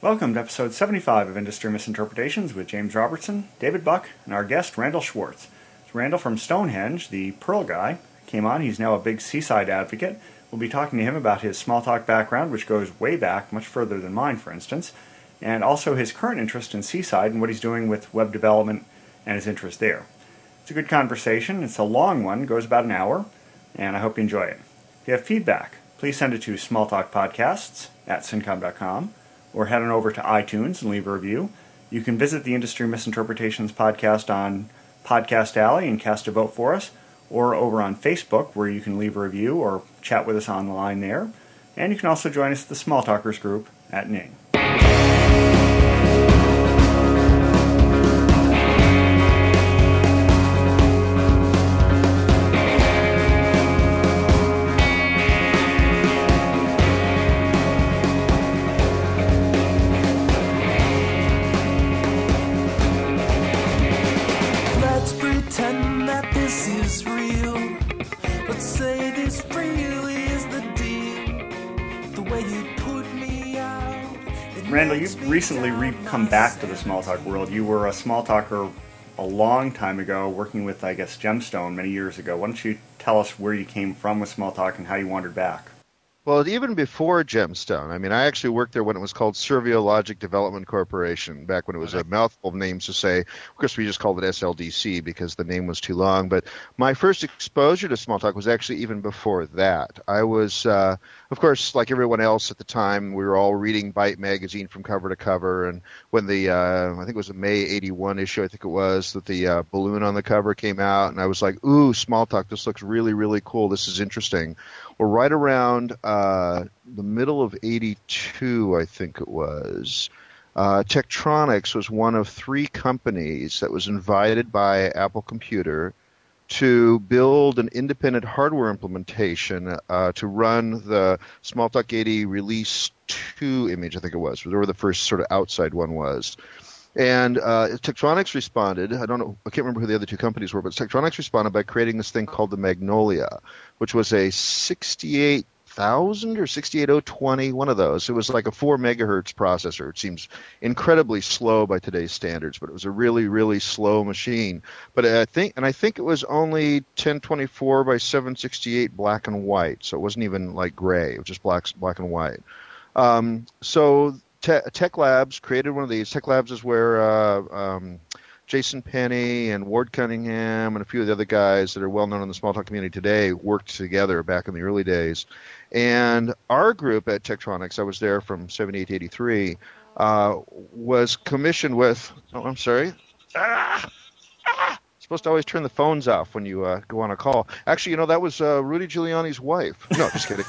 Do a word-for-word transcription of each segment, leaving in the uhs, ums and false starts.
Welcome to episode seventy-five of Industry Misinterpretations with James Robertson, David Buck, and our guest, Randall Schwartz. It's Randall from Stonehenge, the Pearl guy, came on. He's now a big seaside advocate. We'll be talking to him about his Smalltalk background, which goes way back, much further than mine, for instance, and also his current interest in Seaside and what he's doing with web development and his interest there. It's a good conversation. It's a long one, goes about an hour, and I hope you enjoy it. If you have feedback, please send it to smalltalkpodcasts at syncom dot com. Or head on over to iTunes and leave a review. You can visit the Industry Misinterpretations podcast on Podcast Alley and cast a vote for us, or over on Facebook, where you can leave a review or chat with us on the line there. And you can also join us at the Smalltalkers group at Ning. Randall, you've recently re- come back to the Smalltalk world. You were a Smalltalker a long time ago, working with, I guess, Gemstone many years ago. Why don't you tell us where you came from with Smalltalk and how you wandered back? Well, even before Gemstone, I mean, I actually worked there when it was called Servio Logic Development Corporation, back when it was a mouthful of names to say. Of course, we just called it S L D C because the name was too long. But my first exposure to Smalltalk was actually even before that. I was, uh, of course, like everyone else at the time, we were all reading Byte magazine from cover to cover. And when the, uh, I think it was the May eighty-one issue, I think it was, that the uh, balloon on the cover came out, and I was like, ooh, Smalltalk, this looks really, really cool. This is interesting. Well, right around uh, the middle of eighty-two, I think it was, uh, Tektronix was one of three companies that was invited by Apple Computer to build an independent hardware implementation uh, to run the Smalltalk eighty Release two image, I think it was, whatever the first sort of outside one was. And uh, Tektronix responded. I don't know. I can't remember who the other two companies were, but Tektronix responded by creating this thing called the Magnolia, which was a sixty-eight thousand or sixty-eight oh twenty, one of those. It was like a four megahertz processor. It seems incredibly slow by today's standards, but it was a really, really slow machine. But I think, and I think it was only ten twenty-four by seven sixty-eight black and white, so it wasn't even like gray. It was just black, black and white. Um, so. Te- Tech Labs created one of these. Tech Labs is where uh, um, Jason Penny and Ward Cunningham and a few of the other guys that are well known in the Smalltalk community today worked together back in the early days. And our group at Tektronix, I was there from seventy-eight to eighty-three, uh, was commissioned with, oh, I'm sorry. Ah! Ah! Supposed to always turn the phones off when you uh, go on a call. Actually, you know, that was uh, Rudy Giuliani's wife. No, just kidding.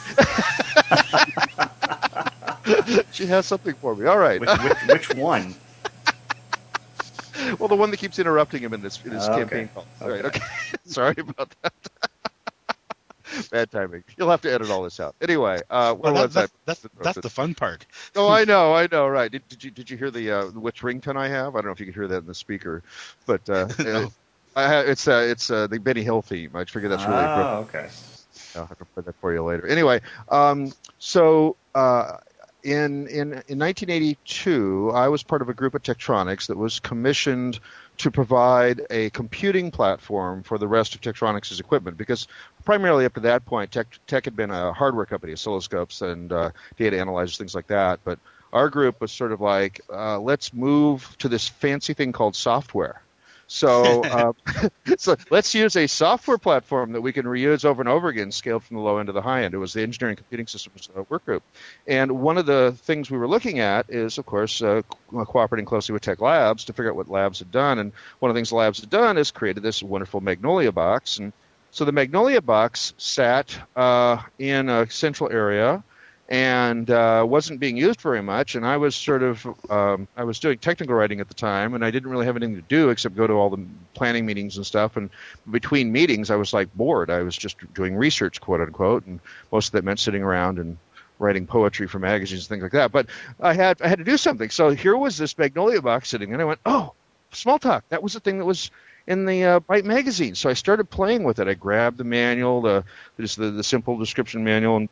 She has something for me. All right. Which, which, which one? Well, the one that keeps interrupting him in his, in his uh, campaign okay. calls. Okay. Right, okay. Sorry about that. Bad timing. You'll have to edit all this out. Anyway, uh, where well, was that, I? That's, that's, that's the fun part. Oh, I know, I know, right. Did, did you did you hear the uh, which ringtone I have? I don't know if you could hear that in the speaker, but uh, no. I have, it's uh, it's uh, the Benny Hill theme. I figure that's really Oh, okay. I'll have to play that for you later. Anyway, um, so uh, in in in nineteen eighty-two, I was part of a group at Tektronix that was commissioned to provide a computing platform for the rest of Tektronix's equipment, because primarily up to that point, Tech, Tech had been a hardware company, oscilloscopes and uh, data analyzers, things like that. But our group was sort of like, uh, let's move to this fancy thing called software. So, uh, so let's use a software platform that we can reuse over and over again, scaled from the low end to the high end. It was the Engineering Computing Systems uh, work group. And one of the things we were looking at is, of course, uh, co- cooperating closely with Tech Labs to figure out what labs had done. And one of the things the labs had done is created this wonderful Magnolia box. And so the Magnolia box sat uh, in a central area and uh, wasn't being used very much. And I was sort of, um, I was doing technical writing at the time, and I didn't really have anything to do except go to all the planning meetings and stuff. And between meetings, I was like bored. I was just doing research, quote unquote, and most of that meant sitting around and writing poetry for magazines and things like that. But I had I had to do something. So here was this Magnolia box sitting, and I went, oh, Smalltalk. That was the thing that was in the uh, Byte magazine. So I started playing with it. I grabbed the manual, the just the, the simple description manual, and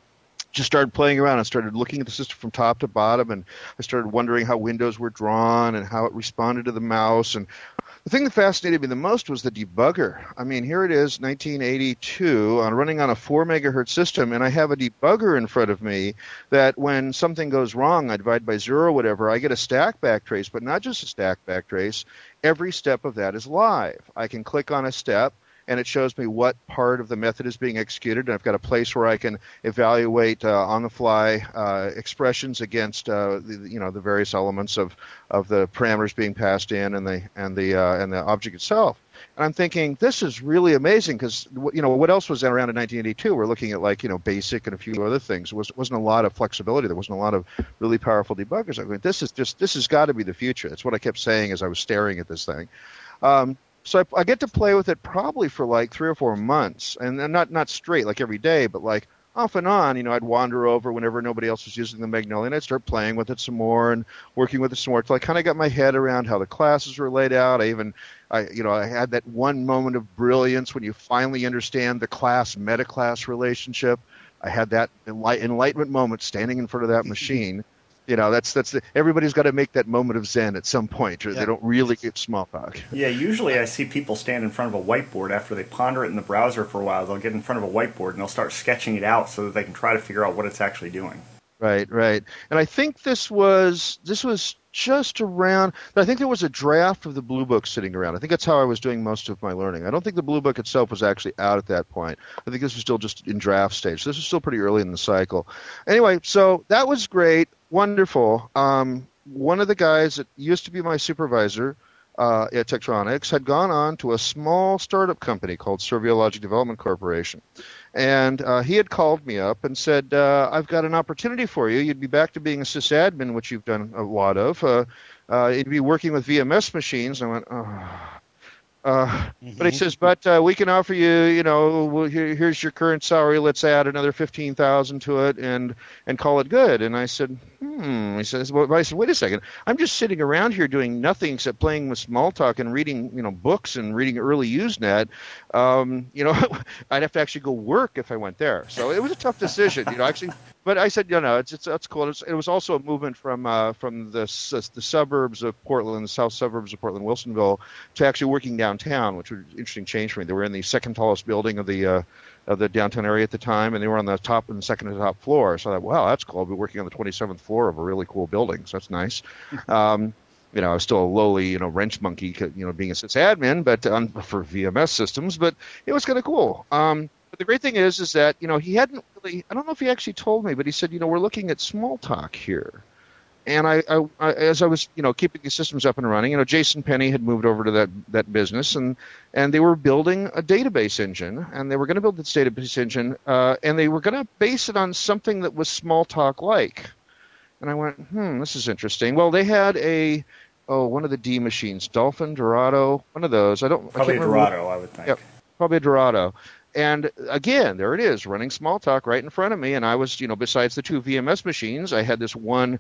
just started playing around and started looking at the system from top to bottom, and I started wondering how windows were drawn and how it responded to the mouse. And the thing that fascinated me the most was the debugger. I mean, here it is, nineteen eighty-two, on running on a four megahertz system, and I have a debugger in front of me that when something goes wrong, I divide by zero or whatever, I get a stack backtrace, but not just a stack backtrace. Every step of that is live. I can click on a step, and it shows me what part of the method is being executed. And I've got a place where I can evaluate uh, on-the-fly uh, expressions against uh, the, you know, the various elements of, of the parameters being passed in and the and the uh, and the object itself. And I'm thinking, this is really amazing because, you know, what else was around in nineteen eighty-two? We're looking at, like, you know, BASIC and a few other things. There was, wasn't a lot of flexibility. There wasn't a lot of really powerful debuggers. I mean, this is just this has got to be the future. That's what I kept saying as I was staring at this thing. Um, So I, I get to play with it probably for like three or four months, and not not straight like every day, but like off and on. You know, I'd wander over whenever nobody else was using the Magnolia, and I'd start playing with it some more and working with it some more until I kind of got my head around how the classes were laid out. I even, I you know, I had that one moment of brilliance when you finally understand the class meta-class relationship. I had that enlight- enlightenment moment standing in front of that machine. You know, that's that's the, everybody's got to make that moment of zen at some point, or yeah. They don't really get Smalltalk. Yeah, usually I see people stand in front of a whiteboard after they ponder it in the browser for a while. They'll get in front of a whiteboard and they'll start sketching it out so that they can try to figure out what it's actually doing. Right, right. And I think this was this was just around. I think there was a draft of the Blue Book sitting around. I think that's how I was doing most of my learning. I don't think the Blue Book itself was actually out at that point. I think this was still just in draft stage. So this was still pretty early in the cycle. Anyway, so that was great. Wonderful. Um, one of the guys that used to be my supervisor uh, at Tektronix had gone on to a small startup company called Serviologic Development Corporation. And uh, he had called me up and said, uh, I've got an opportunity for you. You'd be back to being a sysadmin, which you've done a lot of. Uh, uh, you'd be working with V M S machines. And I went, oh. Uh, mm-hmm. But he says, but uh, we can offer you, you know, well, here, here's your current salary. Let's add another fifteen thousand to it and and call it good. And I said, hmm. He says, well, I said, wait a second. I'm just sitting around here doing nothing except playing with Smalltalk and reading, you know, books and reading early Usenet. Um, you know, I'd have to actually go work if I went there. So it was a tough decision, you know, actually. But I said, you know, it's it's that's cool. It's, it was also a movement from uh, from the the suburbs of Portland, the south suburbs of Portland, Wilsonville, to actually working downtown, which was an interesting change for me. They were in the second tallest building of the uh, of the downtown area at the time, and they were on the top and second to top floor. So I thought, wow, that's cool. I'll be working on the twenty-seventh floor of a really cool building, so that's nice. Um, you know, I was still a lowly, you know, wrench monkey, you know, being a sysadmin, but um, for V M S systems, but it was kind of cool. Um, But the great thing is, is that, you know, he hadn't really, I don't know if he actually told me, but he said, you know, we're looking at Smalltalk here. And I, I, I as I was, you know, keeping the systems up and running, you know, Jason Penny had moved over to that, that business, and, and they were building a database engine, and they were going to build this database engine, uh, and they were going to base it on something that was Smalltalk-like. And I went, hmm, this is interesting. Well, they had a, oh, one of the D machines, Dolphin, Dorado, one of those. I don't, probably I can't a Dorado, I would think. Yep, probably a Dorado. And again, there it is, running Smalltalk right in front of me. And I was, you know, besides the two V M S machines, I had this one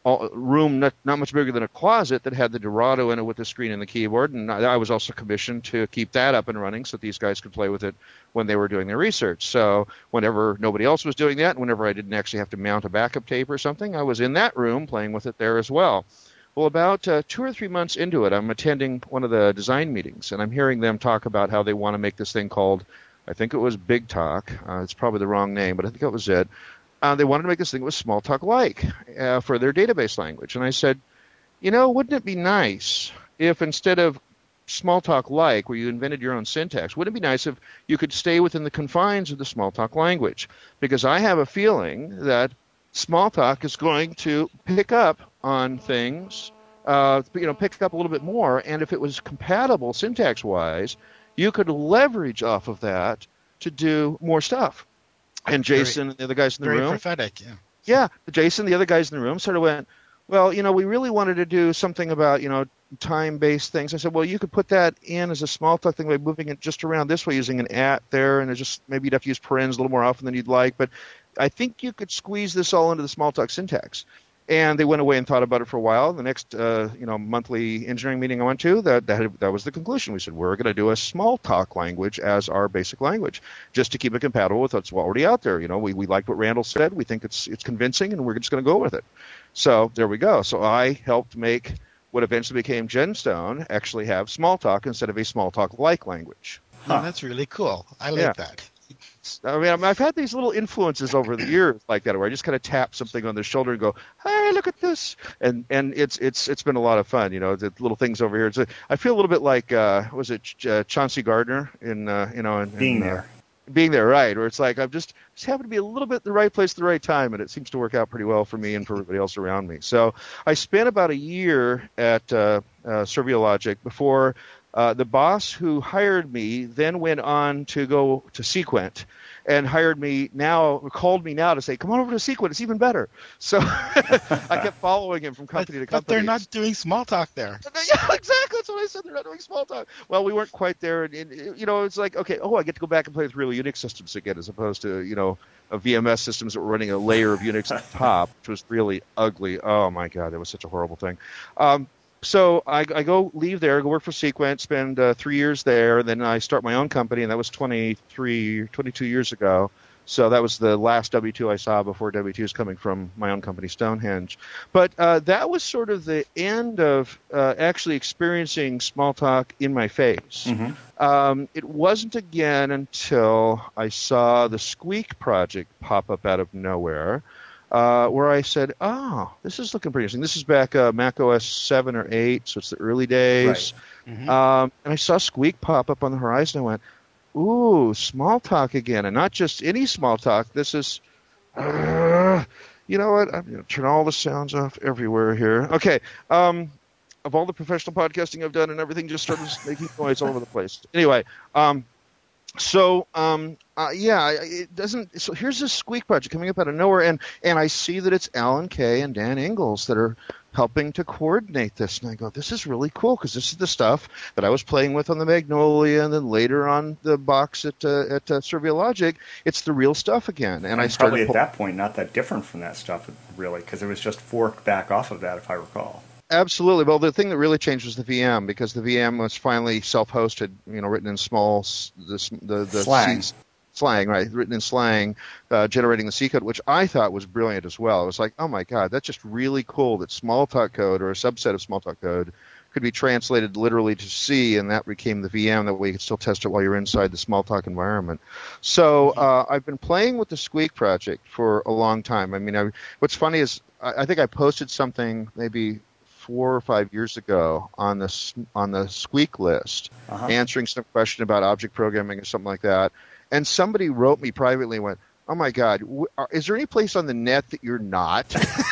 room not, not much bigger than a closet that had the Dorado in it with the screen and the keyboard. And I was also commissioned to keep that up and running so that these guys could play with it when they were doing their research. So whenever nobody else was doing that, and whenever I didn't actually have to mount a backup tape or something, I was in that room playing with it there as well. Well, about uh, two or three months into it, I'm attending one of the design meetings, and I'm hearing them talk about how they want to make this thing called, I think it was Big Talk. Uh, it's probably the wrong name, but I think that was it. Uh, they wanted to make this thing that was Smalltalk-like uh, for their database language. And I said, you know, wouldn't it be nice if instead of Smalltalk-like, where you invented your own syntax, wouldn't it be nice if you could stay within the confines of the Smalltalk language? Because I have a feeling that Smalltalk is going to pick up on things, uh, you know, pick up a little bit more. And if it was compatible syntax-wise, you could leverage off of that to do more stuff. And Jason very, and the other guys in the very room. Very prophetic, yeah. Yeah, Jason, the other guys in the room sort of went, well, you know, we really wanted to do something about, you know, time-based things. I said, well, you could put that in as a Smalltalk thing by moving it just around this way using an at there, and it just maybe you'd have to use parens a little more often than you'd like. But I think you could squeeze this all into the Smalltalk syntax. And they went away and thought about it for a while. The next, uh, you know, monthly engineering meeting I went to, that that, that was the conclusion. We said, we're going to do a Smalltalk language as our basic language, just to keep it compatible with what's already out there. You know, we, we liked what Randall said. We think it's it's convincing, and we're just going to go with it. So there we go. So I helped make what eventually became Gemstone actually have Smalltalk instead of a Smalltalk-like language. Huh. Oh, that's really cool. I like yeah. that. I mean, I've had these little influences over the years like that, where I just kind of tap something on the shoulder and go, "Hey, look at this!" And and it's it's it's been a lot of fun, you know. The little things over here. It's a, I feel a little bit like uh, was it Ch- uh, Chauncey Gardner in uh, you know in, being in, there, uh, being there, right? Where it's like I've just just happened to be a little bit at the right place at the right time, and it seems to work out pretty well for me and for everybody else around me. So I spent about a year at uh, uh, Serviologic before. Uh, the boss who hired me then went on to go to Sequent and hired me now, called me now to say, come on over to Sequent, it's even better. So I kept following him from company but, to company. But they're not doing Smalltalk there. Yeah, exactly. That's what I said. They're not doing Smalltalk. Well, we weren't quite there. And, and, you know, it's like, okay, oh, I get to go back and play with real Unix systems again as opposed to, you know, a V M S systems that were running a layer of Unix at the top, which was really ugly. Oh, my God, that was such a horrible thing. Um, So I, I go leave there, go work for Sequent, spend uh, three years there, and then I start my own company, and that was twenty-three, twenty-two years ago. So that was the last W two I saw before W two is coming from my own company, Stonehenge. But uh, that was sort of the end of uh, actually experiencing Smalltalk in my face. Mm-hmm. Um, it wasn't again until I saw the Squeak project pop up out of nowhere. Uh, where I said, oh, this is looking pretty interesting. This is back uh, Mac O S seven or eight, so it's the early days. Right. Mm-hmm. Um, and I saw Squeak pop up on the horizon. I went, ooh, Smalltalk again. And not just any Smalltalk. This is, uh, you know what? I'm going to turn all the sounds off everywhere here. Okay. Um, of all the professional podcasting I've done and everything just started making noise all over the place. Anyway, um, So, um, uh, yeah, it doesn't. So here's this Squeak project coming up out of nowhere, and, and I see that it's Alan Kay and Dan Ingalls that are helping to coordinate this. And I go, this is really cool because this is the stuff that I was playing with on the Magnolia, and then later on the box at uh, at uh, Serviologic. It's the real stuff again. And, and I started probably at pull- that point not that different from that stuff, really, because it was just forked back off of that, if I recall. Absolutely. Well, the thing that really changed was the V M, because the V M was finally self-hosted, you know, written in small, the the, the slang, C, slang, right? Written in slang, uh, generating the C code, which I thought was brilliant as well. It was like, oh my God, that's just really cool that Smalltalk code or a subset of Smalltalk code could be translated literally to C, and that became the V M. That way you could still test it while you're inside the Smalltalk environment. So uh, I've been playing with the Squeak project for a long time. I mean, I, what's funny is I, I think I posted something maybe four or five years ago on the on the Squeak list, uh-huh. answering some question about object programming or something like that, and somebody wrote me privately and went, "Oh my God, w- are, is there any place on the net that you're not?"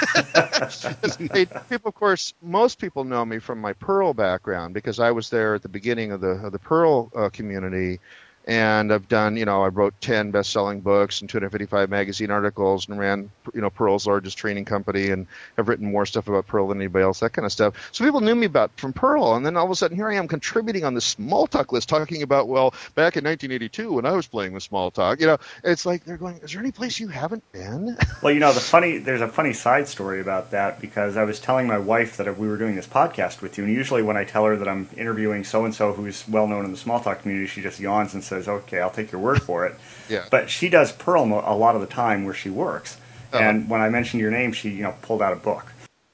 they, people, of course, most people know me from my Perl background because I was there at the beginning of the of the Perl uh, community. And I've done, you know, I wrote ten best-selling books and two hundred fifty-five magazine articles and ran, you know, Perl's largest training company and have written more stuff about Perl than anybody else, that kind of stuff. So people knew me about from Perl, and then all of a sudden here I am contributing on the Smalltalk list talking about, well, back in nineteen eighty-two when I was playing with Smalltalk, you know, it's like they're going, is there any place you haven't been? Well, you know, the funny, there's a funny side story about that because I was telling my wife that we were doing this podcast with you, and usually when I tell her that I'm interviewing so-and-so who's well-known in the Smalltalk community, she just yawns and says, okay, I'll take your word for it. Yeah. But she does Perl mo- a lot of the time where she works. Uh-huh. And when I mentioned your name, she, you know, pulled out a book.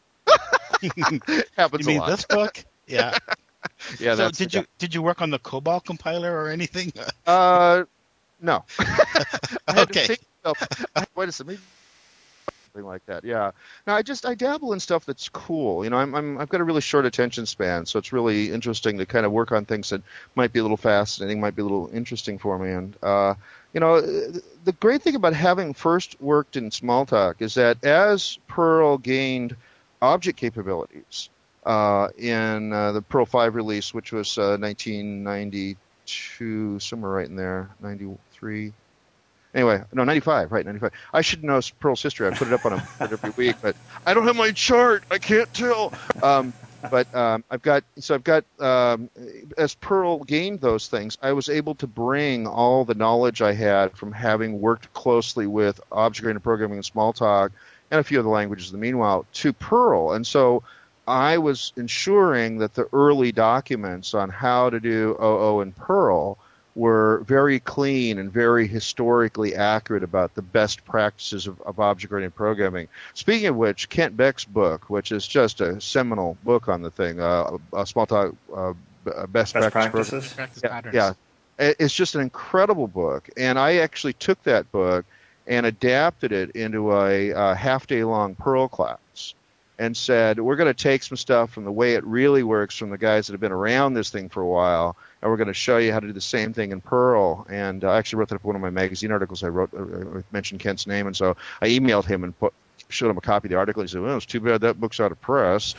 Happens you mean a lot. this book? Yeah. Yeah. So that's, did you did you work on the COBOL compiler or anything? Uh, no. I Okay. Think, oh, wait a second. Maybe something like that. Yeah. No, I just I dabble in stuff that's cool. You know, I'm, I'm I've got a really short attention span, so it's really interesting to kind of work on things that might be a little fascinating, might be a little interesting for me. And uh, you know, the great thing about having first worked in Smalltalk is that as Perl gained object capabilities uh, in uh, the Perl five release, which was uh, nineteen ninety-two, somewhere right in there, ninety-three. Anyway, no, ninety-five, right, ninety-five. I should know Perl's history. I put it up on a every week, but I don't have my chart. I can't tell. Um, but um, I've got, so I've got, um, as Perl gained those things, I was able to bring all the knowledge I had from having worked closely with object-oriented programming and Smalltalk and a few other languages in the meanwhile, to Perl. And so I was ensuring that the early documents on how to do O O in Perl were very clean and very historically accurate about the best practices of, of object-oriented programming. Speaking of which, Kent Beck's book, which is just a seminal book on the thing, uh, a Smalltalk uh, best, best practice practices, Practice yeah, patterns. yeah, it's just an incredible book. And I actually took that book and adapted it into a, a half-day-long Perl class, and said, we're going to take some stuff from the way it really works from the guys that have been around this thing for a while, and we're going to show you how to do the same thing in Perl. And I actually wrote that up in one of my magazine articles. I wrote, uh, mentioned Kent's name, and so I emailed him and put, showed him a copy of the article. He said, well, it's too bad that book's out of press.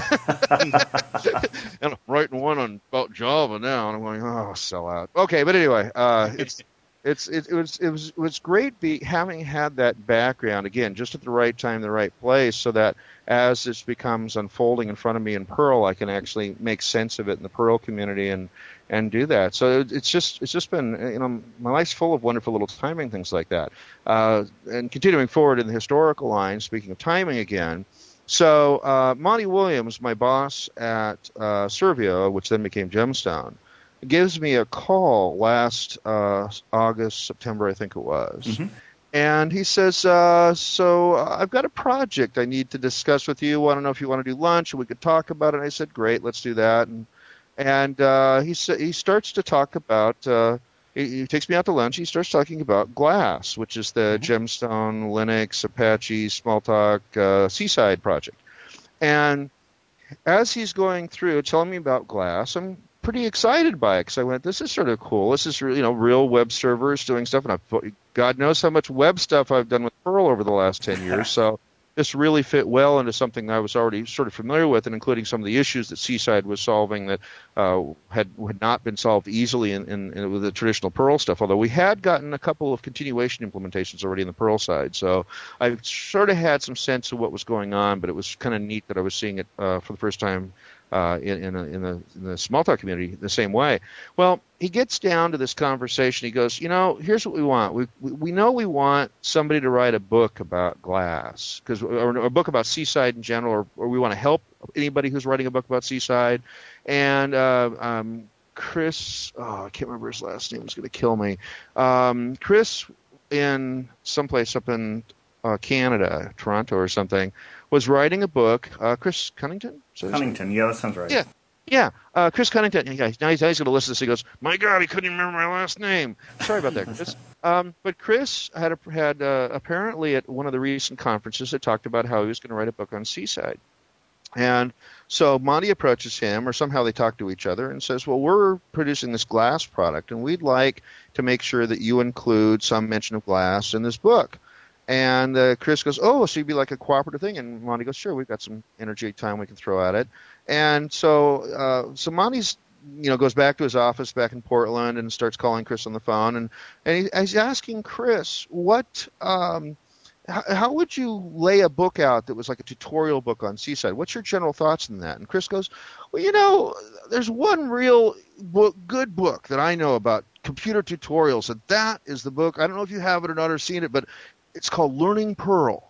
And I'm writing one on about Java now, and I'm going, oh, sell out. Okay, but anyway, uh, it's... It's it, it was it was it was great be, having had that background again, just at the right time, the right place, so that as this becomes unfolding in front of me in Perl, I can actually make sense of it in the Perl community and and do that. So it, it's just it's just been, you know, my life's full of wonderful little timing things like that. Uh, and continuing forward in the historical line, speaking of timing again. So uh, Monty Williams, my boss at uh, Servio, which then became Gemstone, gives me a call last uh, August, September, I think it was. Mm-hmm. And he says, uh, so I've got a project I need to discuss with you. I don't know if you want to do lunch, and we could talk about it. And I said, great, let's do that. And and uh, he sa- he starts to talk about, uh, he, he takes me out to lunch. He starts talking about Glass, which is the mm-hmm. Gemstone, Linux, Apache, Smalltalk, uh, Seaside project. And as he's going through telling me about Glass, I'm pretty excited by it, because I went, this is sort of cool. This is, you know, real web servers doing stuff, and I've, God knows how much web stuff I've done with Perl over the last ten years. So this really fit well into something I was already sort of familiar with, and including some of the issues that Seaside was solving that uh, had had not been solved easily in, in, in with the traditional Perl stuff. Although we had gotten a couple of continuation implementations already in the Perl side, so I sort of had some sense of what was going on. But it was kind of neat that I was seeing it uh, for the first time. Uh, in, in, a, in, the, in the Smalltalk community the same way. Well, he gets down to this conversation. He goes, you know, here's what we want. We we, we know we want somebody to write a book about Glass, because or a book about Seaside in general, or, or we want to help anybody who's writing a book about Seaside. And uh, um, Chris, oh, I can't remember his last name. It's going to kill me. Um, Chris in someplace up in uh, Canada, Toronto or something, was writing a book. Uh, Chris Cunnington? So Cunnington, yeah, that sounds right. Yeah, yeah. Uh, Chris Cunnington. Now he's, now he's going to listen to this. He goes, my God, he couldn't even remember my last name. Sorry about that, Chris. um, but Chris had, a, had uh, apparently at one of the recent conferences had talked about how he was going to write a book on Seaside. And so Monty approaches him, or somehow they talk to each other, and says, well, we're producing this Glass product, and we'd like to make sure that you include some mention of Glass in this book. And uh, Chris goes, oh, so you'd be like a cooperative thing? And Monty goes, sure, we've got some energy time we can throw at it. And so uh, so Monty's, you know, goes back to his office back in Portland and starts calling Chris on the phone. And, and he, he's asking Chris, what, um, how, how would you lay a book out that was like a tutorial book on Seaside? What's your general thoughts on that? And Chris goes, well, you know, there's one real book, good book that I know about computer tutorials, and that is the book. I don't know if you have it or not or seen it, but it's called Learning Perl.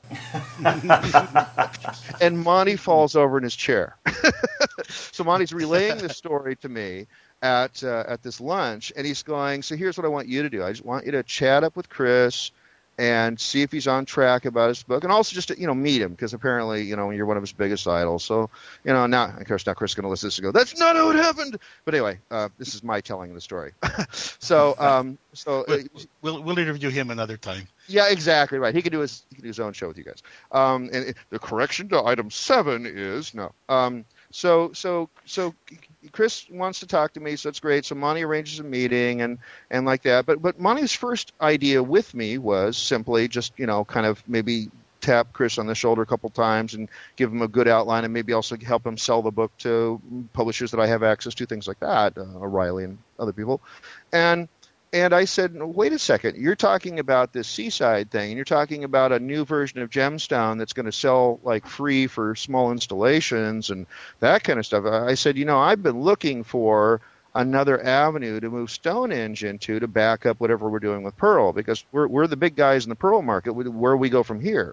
And Monty falls over in his chair. So Monty's relaying this story to me at uh, at this lunch, and he's going, so here's what I want you to do. I just want you to chat up with Chris and see if he's on track about his book, and also just to, you know, meet him, because apparently, you know, you're one of his biggest idols. So, you know, now, of course, now Chris is going to listen to this and go, that's not how it happened. But anyway, uh, this is my telling of the story. so, um, so we'll, we'll we'll interview him another time. Yeah, exactly right. He can do his he can do his own show with you guys. Um, and it, the correction to item seven is no. Um, so so so Chris wants to talk to me, so it's great. So Monty arranges a meeting and, and like that. But but Monty's first idea with me was simply just, you know, kind of maybe tap Chris on the shoulder a couple times and give him a good outline, and maybe also help him sell the book to publishers that I have access to, things like that, uh, O'Reilly and other people. And And I said, wait a second, you're talking about this Seaside thing, and you're talking about a new version of Gemstone that's going to sell like free for small installations and that kind of stuff. I said, you know, I've been looking for another avenue to move Stonehenge into to back up whatever we're doing with Perl, because we're we're the big guys in the Perl market. Where we go from here?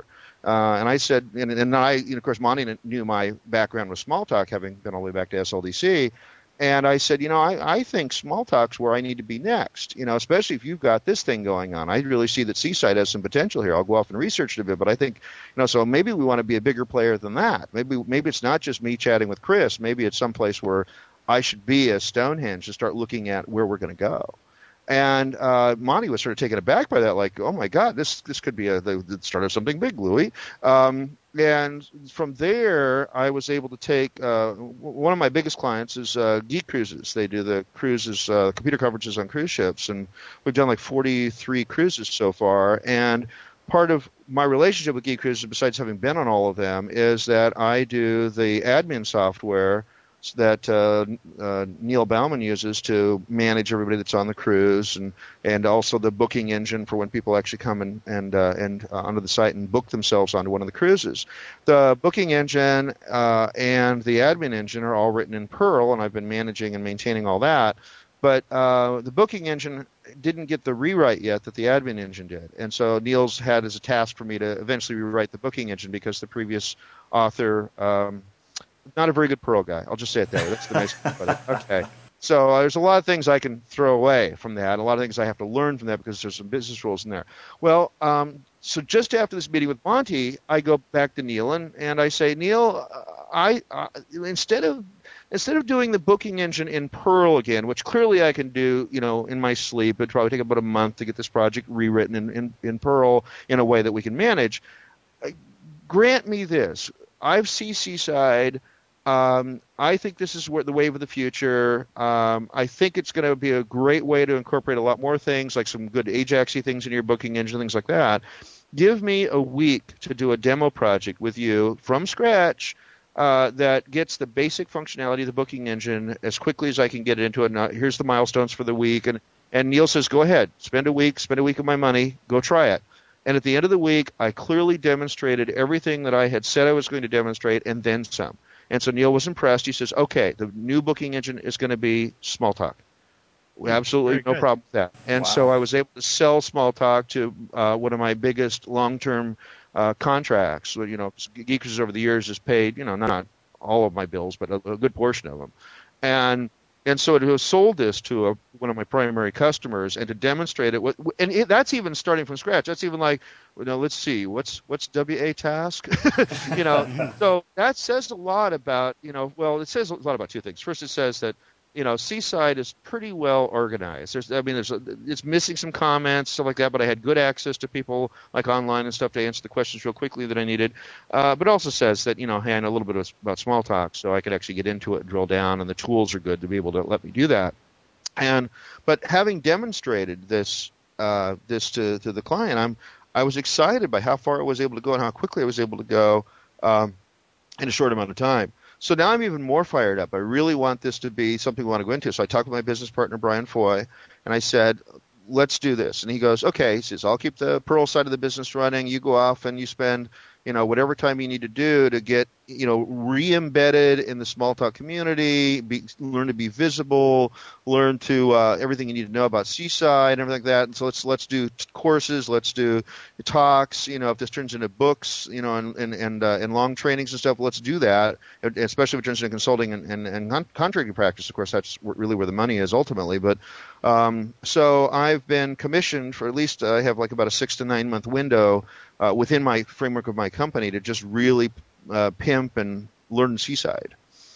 Uh, and I said, and, and I, you know, of course, Monty knew my background with Smalltalk, having been all the way back to S L D C. And I said, you know, I, I think Smalltalk's where I need to be next, you know, especially if you've got this thing going on. I really see that Seaside has some potential here. I'll go off and research it a bit, but I think, you know, so maybe we want to be a bigger player than that. Maybe maybe it's not just me chatting with Chris. Maybe it's someplace where I should be as Stonehenge to start looking at where we're going to go. And uh, Monty was sort of taken aback by that, like, oh, my God, this this could be a, the, the start of something big, Louis. Um, and from there, I was able to take uh, – one of my biggest clients is uh, Geek Cruises. They do the cruises, uh, computer coverages on cruise ships, and we've done like forty-three cruises so far. And part of my relationship with Geek Cruises, besides having been on all of them, is that I do the admin software that uh, uh, Neil Bauman uses to manage everybody that's on the cruise, and, and also the booking engine for when people actually come and and uh, and uh, onto the site and book themselves onto one of the cruises. The booking engine uh, and the admin engine are all written in Perl, and I've been managing and maintaining all that. But uh, the booking engine didn't get the rewrite yet that the admin engine did. And so Neil's had as a task for me to eventually rewrite the booking engine because the previous author um, – not a very good Perl guy. I'll just say it there. That's the nice thing about it. Okay. So uh, there's a lot of things I can throw away from that, a lot of things I have to learn from that because there's some business rules in there. Well, um, so just after this meeting with Monty, I go back to Neil and, and I say, Neil, uh, I uh, instead of instead of doing the booking engine in Perl again, which clearly I can do, you know, in my sleep, it'd probably take about a month to get this project rewritten in, in, in Perl in a way that we can manage. Uh, grant me this. I've seen Seaside. Um, I think this is where the wave of the future. Um, I think it's going to be a great way to incorporate a lot more things, like some good Ajax-y things in your booking engine, things like that. Give me a week to do a demo project with you from scratch uh, that gets the basic functionality of the booking engine as quickly as I can get it into it. Now, here's the milestones for the week. And, and Neil says, go ahead, spend a week, spend a week of my money, go try it. And at the end of the week, I clearly demonstrated everything that I had said I was going to demonstrate and then some. And so Neil was impressed. He says, okay, the new booking engine is going to be Smalltalk. Absolutely no problem with that. And wow. So I was able to sell Smalltalk to uh, one of my biggest long-term uh, contracts. You know, Geek Cruises over the years has paid, you know, not all of my bills, but a, a good portion of them. And and so to have sold this to a, one of my primary customers and to demonstrate it, and it, that's even starting from scratch. That's even like, well, now let's see, what's what's W A task? you know, so that says a lot about, you know, well, it says a lot about two things. First, it says that, you know, Seaside is pretty well organized. There's, I mean, there's a, it's missing some comments, stuff like that, but I had good access to people like online and stuff to answer the questions real quickly that I needed. Uh, but it also says that, you know, hey, I know a little bit about Smalltalk, so I could actually get into it and drill down, and the tools are good to be able to let me do that. And but having demonstrated this uh, this to, to the client, I'm I was excited by how far I was able to go and how quickly I was able to go um, in a short amount of time. So now I'm even more fired up. I really want this to be something we want to go into. So I talked with my business partner, Brian Foy, and I said, let's do this. And he goes, okay. He says, I'll keep the Perl side of the business running. You go off and you spend, you know, whatever time you need to do to get, you know, re-embedded in the Smalltalk community, be, learn to be visible, learn to uh, everything you need to know about Seaside and everything like that. And so let's let's do courses, let's do talks. You know, if this turns into books, you know, and and and, uh, and long trainings and stuff, let's do that. Especially if it turns into consulting and and, and con- contracting practice. Of course, that's really where the money is ultimately. But um, so I've been commissioned for at least uh, I have like about a six to nine month window uh, within my framework of my company to just really Uh, pimp and learn Seaside.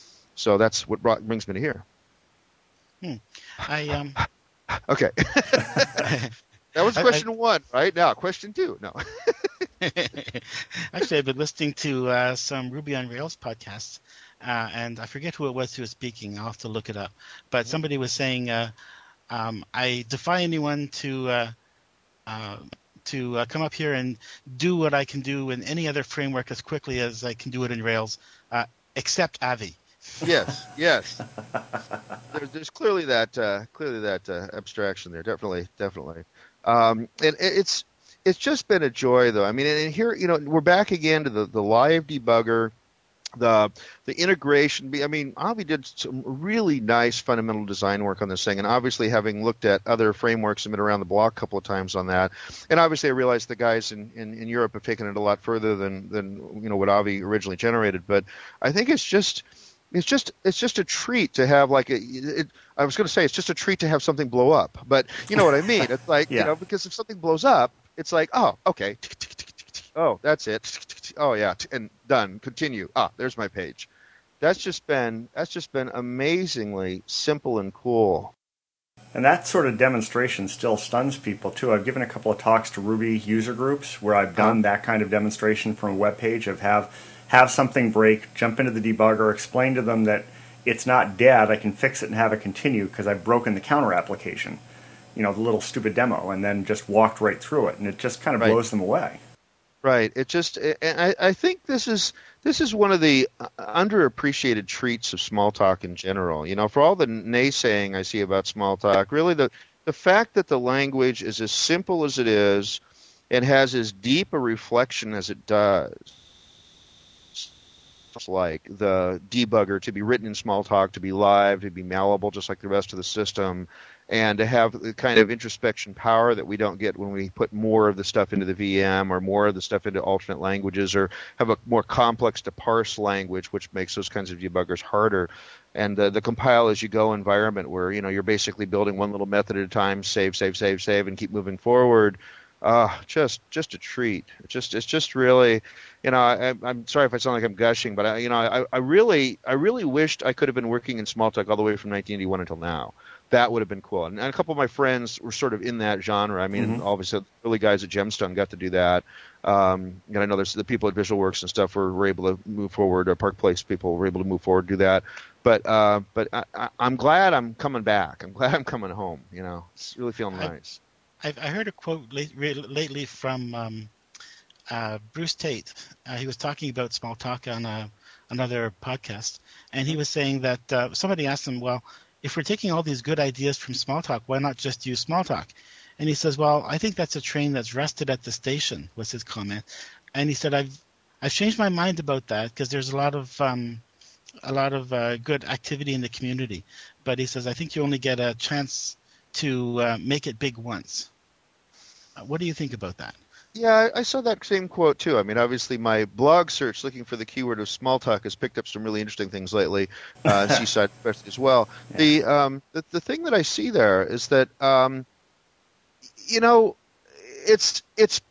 So that's what brought, brings me to here. Hmm. I um. Okay. That was question I, I, one, right? Now, question two. No. Actually, I've been listening to uh, some Ruby on Rails podcasts, uh, and I forget who it was who was speaking. I'll have to look it up. But somebody was saying, uh, um, I defy anyone to uh, uh, to uh, come up here and do what I can do in any other framework as quickly as I can do it in Rails, uh, except Avi. Yes, yes. There's, there's clearly that uh, clearly that uh, abstraction there. Definitely, definitely. Um, and it's it's just been a joy, though. I mean, and here, you know, we're back again to the, the live debugger. the the integration. I mean, Avi did some really nice fundamental design work on this thing, and obviously having looked at other frameworks and been around the block a couple of times on that, and obviously I realized the guys in, in, in Europe have taken it a lot further than than you know what Avi originally generated. But I think it's just it's just it's just a treat to have like a. It, I was going to say it's just a treat to have something blow up, but you know what I mean. It's like yeah. you know because if something blows up, it's like oh okay. Oh, that's it. Oh, yeah, and done. Continue. Ah, there's my page. That's just been that's just been amazingly simple and cool. And that sort of demonstration still stuns people too. I've given a couple of talks to Ruby user groups where I've done that kind of demonstration from a web page of have have something break, jump into the debugger, explain to them that it's not dead. I can fix it and have it continue because I've broken the counter application. You know, the little stupid demo, and then just walked right through it, and it just kind of right. blows them away. Right. It just, and I, I think this is this is one of the underappreciated treats of Smalltalk in general. You know, for all the naysaying I see about Smalltalk, really the the fact that the language is as simple as it is and has as deep a reflection as it does, like the debugger to be written in Smalltalk, to be live, to be malleable, just like the rest of the system, and to have the kind of introspection power that we don't get when we put more of the stuff into the V M or more of the stuff into alternate languages or have a more complex to parse language, which makes those kinds of debuggers harder. And the, the compile as you go environment where, you know, you're basically building one little method at a time, save, save, save, save, and keep moving forward. Uh, just just a treat. It's just it's just really, you know. I, I'm sorry if I sound like I'm gushing, but I, you know, I, I really I really wished I could have been working in Smalltalk all the way from nineteen eighty-one until now. That would have been cool. And, and a couple of my friends were sort of in that genre. I mean, mm-hmm. obviously, the early guys at Gemstone got to do that. Um, and I know there's the people at VisualWorks and stuff were, were able to move forward. Or Park Place people were able to move forward, do that. But uh, but I, I, I'm glad I'm coming back. I'm glad I'm coming home. You know, it's really feeling I, nice. I've, I heard a quote late, lately from um, uh, Bruce Tate. Uh, he was talking about Smalltalk on a, another podcast, and he was saying that uh, somebody asked him, well, if we're taking all these good ideas from Smalltalk, why not just use Smalltalk? And he says, well, I think that's a train that's rested at the station, was his comment. And he said, I've I've changed my mind about that because there's a lot of um, a lot of uh, good activity in the community. But he says, I think you only get a chance to uh, make it big once. Uh, what do you think about that? Yeah, I saw that same quote too. I mean, obviously, my blog search looking for the keyword of Smalltalk has picked up some really interesting things lately, uh, Seaside especially as well. Yeah. The, um, the the thing that I see there is that um, you know, it's it's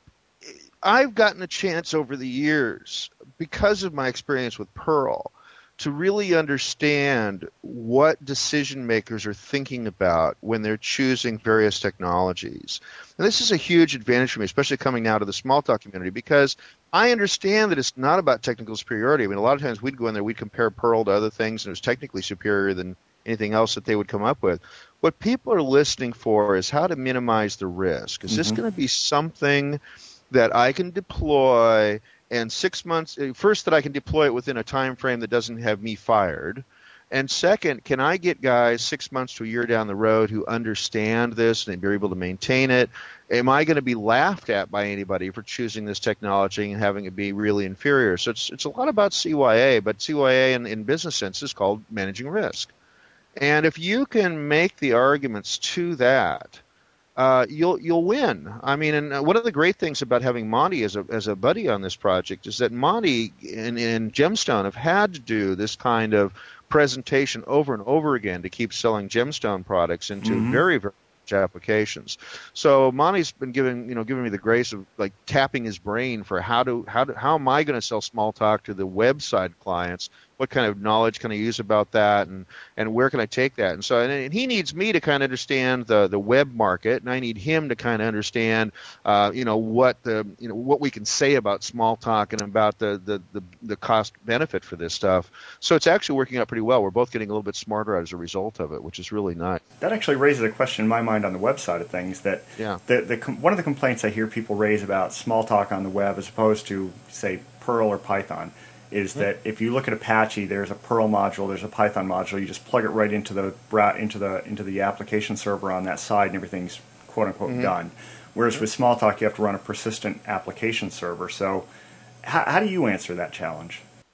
I've gotten a chance over the years because of my experience with Perl to really understand what decision makers are thinking about when they're choosing various technologies. And this is a huge advantage for me, especially coming out of the Smalltalk community, because I understand that it's not about technical superiority. I mean, a lot of times we'd go in there, we'd compare Perl to other things, and it was technically superior than anything else that they would come up with. What people are listening for is how to minimize the risk. Is mm-hmm. this going to be something that I can deploy and six months, first, that I can deploy it within a time frame that doesn't have me fired. And second, can I get guys six months to a year down the road who understand this and they're able to maintain it? Am I going to be laughed at by anybody for choosing this technology and having it be really inferior? So it's it's a lot about C Y A, but C Y A in, in business sense is called managing risk. And if you can make the arguments to that, Uh, you'll you'll win. I mean, and one of the great things about having Monty as a as a buddy on this project is that Monty and, and Gemstone have had to do this kind of presentation over and over again to keep selling Gemstone products into mm-hmm. very very large applications. So Monty's been giving you know giving me the grace of like tapping his brain for how to how to, how am I going to sell Smalltalk to the website clients? What kind of knowledge can I use about that, and, and where can I take that? And so, and, and he needs me to kind of understand the, the web market, and I need him to kind of understand, uh, you know, what the you know what we can say about Smalltalk and about the, the, the, the cost benefit for this stuff. So it's actually working out pretty well. We're both getting a little bit smarter as a result of it, which is really nice. That actually raises a question in my mind on the web side of things. That yeah. the, the one of the complaints I hear people raise about Smalltalk on the web, as opposed to say Perl or Python, is that if you look at Apache, there's a Perl module, there's a Python module. You just plug it right into the into the into the application server on that side, and everything's quote unquote mm-hmm. done. Whereas mm-hmm. with Smalltalk, you have to run a persistent application server. So, how, how do you answer that challenge?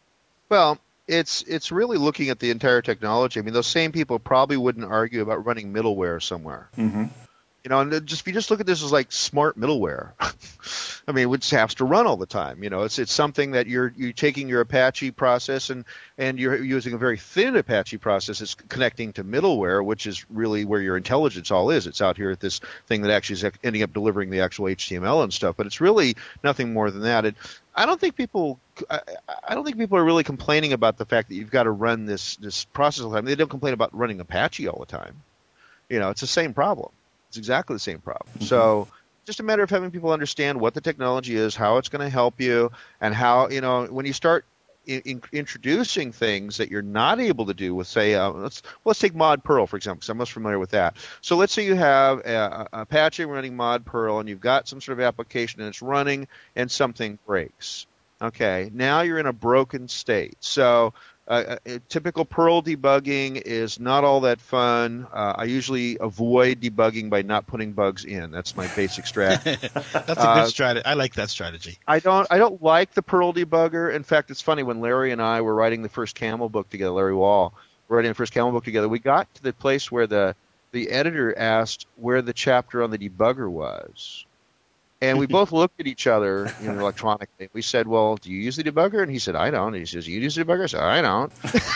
Well, it's it's really looking at the entire technology. I mean, those same people probably wouldn't argue about running middleware somewhere. Mm-hmm. You know, and just if you just look at this as like smart middleware, I mean, which has to run all the time. You know, it's it's something that you're you taking your Apache process and and you're using a very thin Apache process. It's connecting to middleware, which is really where your intelligence all is. It's out here at this thing that actually is ending up delivering the actual H T M L and stuff. But it's really nothing more than that. And I don't think people I, I don't think people are really complaining about the fact that you've got to run this this process all the time. They don't complain about running Apache all the time. You know, it's the same problem. It's exactly the same problem. Mm-hmm. So just a matter of having people understand what the technology is, how it's going to help you, and how, you know, when you start in, in, introducing things that you're not able to do with, say, uh, let's let's take Mod Perl, for example, because I'm most familiar with that. So let's say you have a, a Apache running Mod Perl, and you've got some sort of application, and it's running, and something breaks. Okay, now you're in a broken state. So Uh, typical Perl debugging is not all that fun. Uh, I usually avoid debugging by not putting bugs in. That's my basic strategy. That's a good uh, strategy. I like that strategy. I don't. I don't like the Perl debugger. In fact, it's funny when Larry and I were writing the first Camel book together. Larry Wall, were writing the first Camel book together. We got to the place where the the editor asked where the chapter on the debugger was. And we both looked at each other, you know, electronically. We said, well, do you use the debugger? And he said, I don't. And he says, you use the debugger? I said, I don't.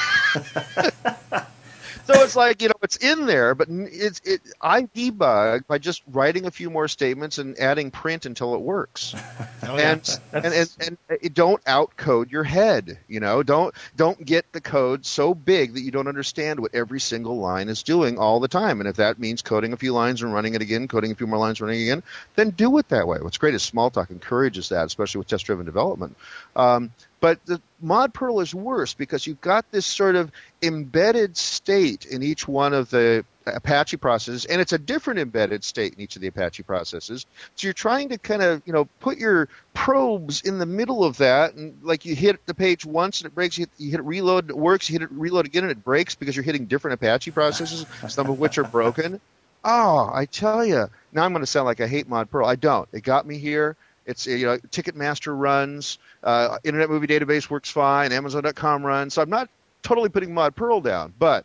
So it's like, you know, it's in there, but it's it. I debug by just writing a few more statements and adding print until it works. Oh, yeah. and, and, and and and don't outcode your head. You know, don't don't get the code so big that you don't understand what every single line is doing all the time. And if that means coding a few lines and running it again, coding a few more lines, running it again, then do it that way. What's great is Smalltalk encourages that, especially with test-driven development. Um, But the Mod Perl is worse because you've got this sort of embedded state in each one of the Apache processes, and it's a different embedded state in each of the Apache processes. So you're trying to kind of, you know, put your probes in the middle of that, and like you hit the page once and it breaks, you hit, you hit reload and it works, you hit it reload again and it breaks because you're hitting different Apache processes, some of which are broken. Oh, I tell you, now I'm going to sound like I hate Mod Perl. I don't. It got me here. It's, you know, Ticketmaster runs, uh, Internet Movie Database works fine, Amazon dot com runs. So I'm not totally putting Mod Perl down, but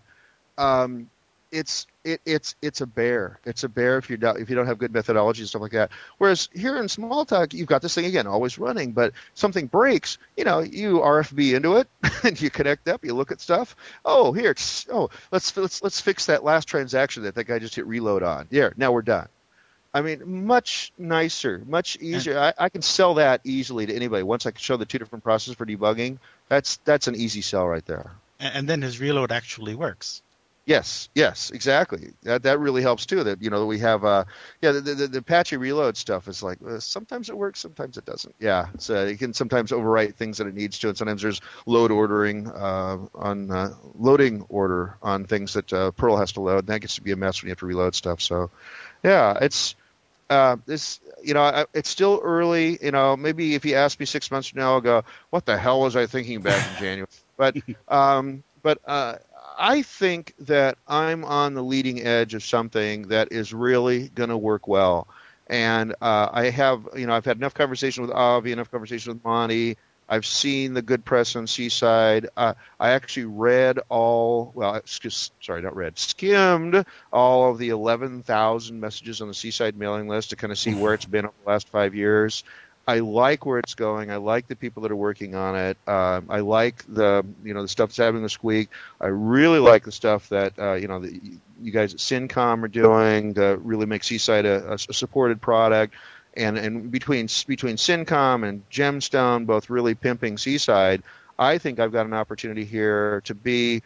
um, it's it, it's it's a bear. It's a bear if you don't if you don't have good methodology and stuff like that. Whereas here in Smalltalk, you've got this thing again always running, but something breaks, you know, you R F B into it and you connect up, you look at stuff. Oh, here, it's, oh, let's let's let's fix that last transaction that that guy just hit reload on. There, now we're done. I mean, much nicer, much easier. I, I can sell that easily to anybody. Once I can show the two different processes for debugging, that's that's an easy sell right there. And then his reload actually works. Yes, yes, exactly. That that really helps too. That, you know, we have uh yeah the the, the Apache reload stuff is like uh, sometimes it works, sometimes it doesn't. Yeah, so it can sometimes overwrite things that it needs to, and sometimes there's load ordering uh, on uh, loading order on things that uh, Perl has to load. And that gets to be a mess when you have to reload stuff. So yeah, it's. Uh, this, you know, I, it's still early. You know, maybe if you ask me six months from now, I'll go, "What the hell was I thinking back in January?" But, um, but uh, I think that I'm on the leading edge of something that is really going to work well. And uh, I have, you know, I've had enough conversation with Avi, enough conversation with Monty. I've seen the good press on Seaside. Uh, I actually read all, well, excuse, sorry, not read, skimmed all of the eleven thousand messages on the Seaside mailing list to kind of see where it's been over the last five years. I like where it's going. I like the people that are working on it. Uh, I like the, you know, the stuff that's happening this week. I really like the stuff that, uh, you know, the, you guys at Syncom are doing to really make Seaside a, a supported product. And, and between between Syncom and Gemstone, both really pimping Seaside, I think I've got an opportunity here to be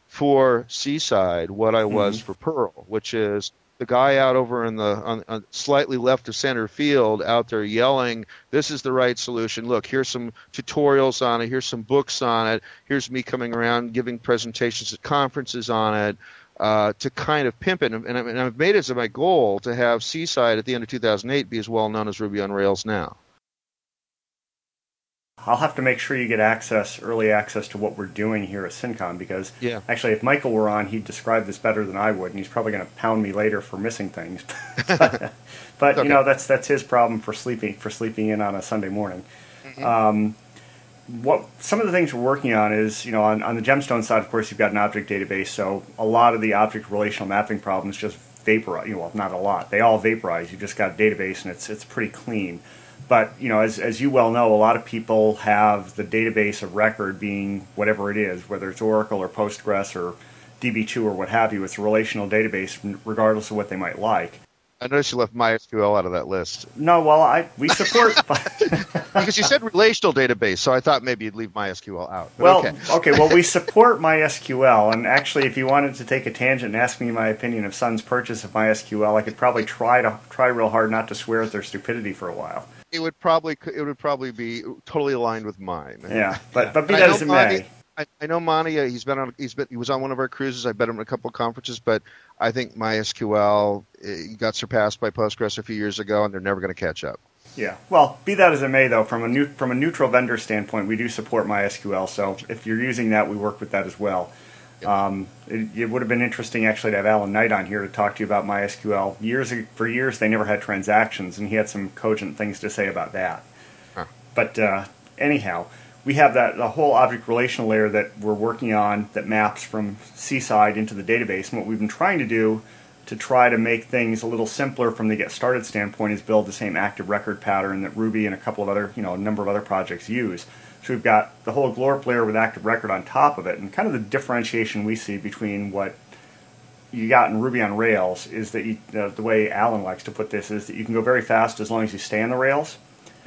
for Seaside what I was mm-hmm. for Perl, which is the guy out over in the on, on slightly left of center field out there yelling, "This is the right solution. Look, here's some tutorials on it. Here's some books on it. Here's me coming around giving presentations at conferences on it." Uh, to kind of pimp it, and, and I've made it as my goal to have Seaside at the end of two thousand eight be as well known as Ruby on Rails now. I'll have to make sure you get access, early access to what we're doing here at Syncom, because yeah. actually if Michael were on, he'd describe this better than I would, and he's probably going to pound me later for missing things. but but okay. You know, that's that's his problem for sleeping for sleeping in on a Sunday morning. Mm-hmm. Um, what some of the things we're working on is, you know, on, on the Gemstone side, of course, you've got an object database, so a lot of the object relational mapping problems just vaporize. You know, well, not a lot. They all vaporize. You've just got a database, and it's it's pretty clean. But, you know, as as you well know, a lot of people have the database of record being whatever it is, whether it's Oracle or Postgres or D B two or what have you. It's a relational database, regardless of what they might like. I noticed you left MySQL out of that list. No, well, I we support because you said relational database, so I thought maybe you'd leave MySQL out. But well, okay. okay, well, we support MySQL, and actually, if you wanted to take a tangent and ask me my opinion of Sun's purchase of MySQL, I could probably try to try real hard not to swear at their stupidity for a while. It would probably it would probably be totally aligned with mine. Yeah, but but be that as it may. I, I know Monty. Uh, he's been on. He's been. He was on one of our cruises. I've been on a couple of conferences, but I think MySQL uh, got surpassed by Postgres a few years ago, and they're never going to catch up. Yeah. Well, be that as it may, though, from a new, from a neutral vendor standpoint, we do support MySQL. So if you're using that, we work with that as well. Yep. Um, it, it would have been interesting actually to have Alan Knight on here to talk to you about MySQL. Years for years, they never had transactions, and he had some cogent things to say about that. Huh. But uh, anyhow. We have that the whole object relational layer that we're working on that maps from Seaside into the database. And what we've been trying to do to try to make things a little simpler from the get started standpoint is build the same active record pattern that Ruby and a couple of other, you know, a number of other projects use. So we've got the whole Glorp layer with active record on top of it, and kind of the differentiation we see between what you got in Ruby on Rails is that you, uh, the way Alan likes to put this is that you can go very fast as long as you stay on the rails.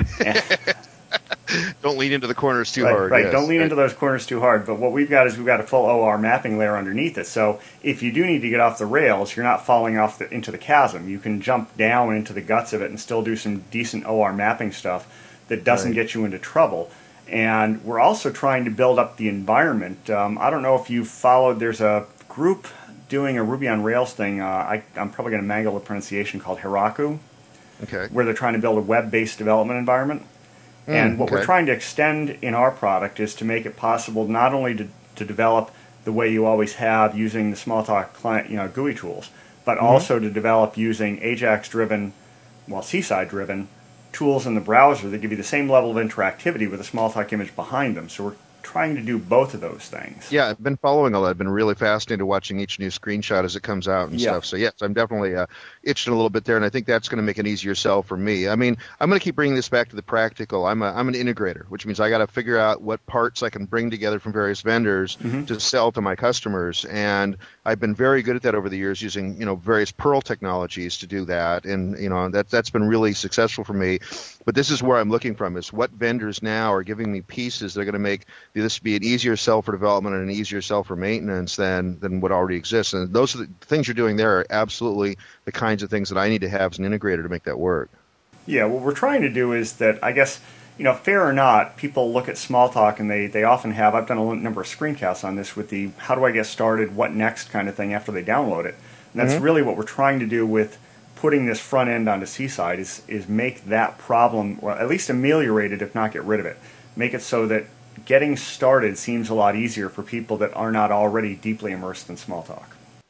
Don't lean into the corners too right, hard. Right, yes. don't lean right. into those corners too hard. But what we've got is we've got a full O R mapping layer underneath it. So if you do need to get off the rails, you're not falling off the, into the chasm. You can jump down into the guts of it and still do some decent O R mapping stuff that doesn't right. get you into trouble. And we're also trying to build up the environment. Um, I don't know if you've followed, there's a group doing a Ruby on Rails thing. Uh, I, I'm probably going to mangle the pronunciation, called Heroku, okay. where they're trying to build a web-based development environment. And what okay. we're trying to extend in our product is to make it possible not only to, to develop the way you always have using the Smalltalk client, you know, G U I tools, but mm-hmm. also to develop using Ajax-driven, well, Seaside-driven tools in the browser that give you the same level of interactivity with a Smalltalk image behind them. So we're trying to do both of those things. Yeah, I've been following all that. I've been really fascinated watching each new screenshot as it comes out and yeah. stuff. So yes, I'm definitely uh, itching a little bit there, and I think that's going to make an easier sell for me. I mean, I'm going to keep bringing this back to the practical. I'm a, I'm an integrator, which means I got to figure out what parts I can bring together from various vendors mm-hmm. to sell to my customers, and I've been very good at that over the years, using you know various Perl technologies to do that, and you know that that's been really successful for me. But this is where I'm looking from: is what vendors now are giving me pieces that are going to make this be an easier sell for development and an easier sell for maintenance than than what already exists. And those are the things you're doing there are absolutely the kinds of things that I need to have as an integrator to make that work. Yeah, what we're trying to do is that, I guess, you know, fair or not, people look at Smalltalk and they, they often have, I've done a number of screencasts on this with the how do I get started, what next kind of thing after they download it. And that's mm-hmm. really what we're trying to do with putting this front end onto Seaside is, is make that problem, or at least ameliorate it, if not get rid of it. Make it so that getting started seems a lot easier for people that are not already deeply immersed in Smalltalk.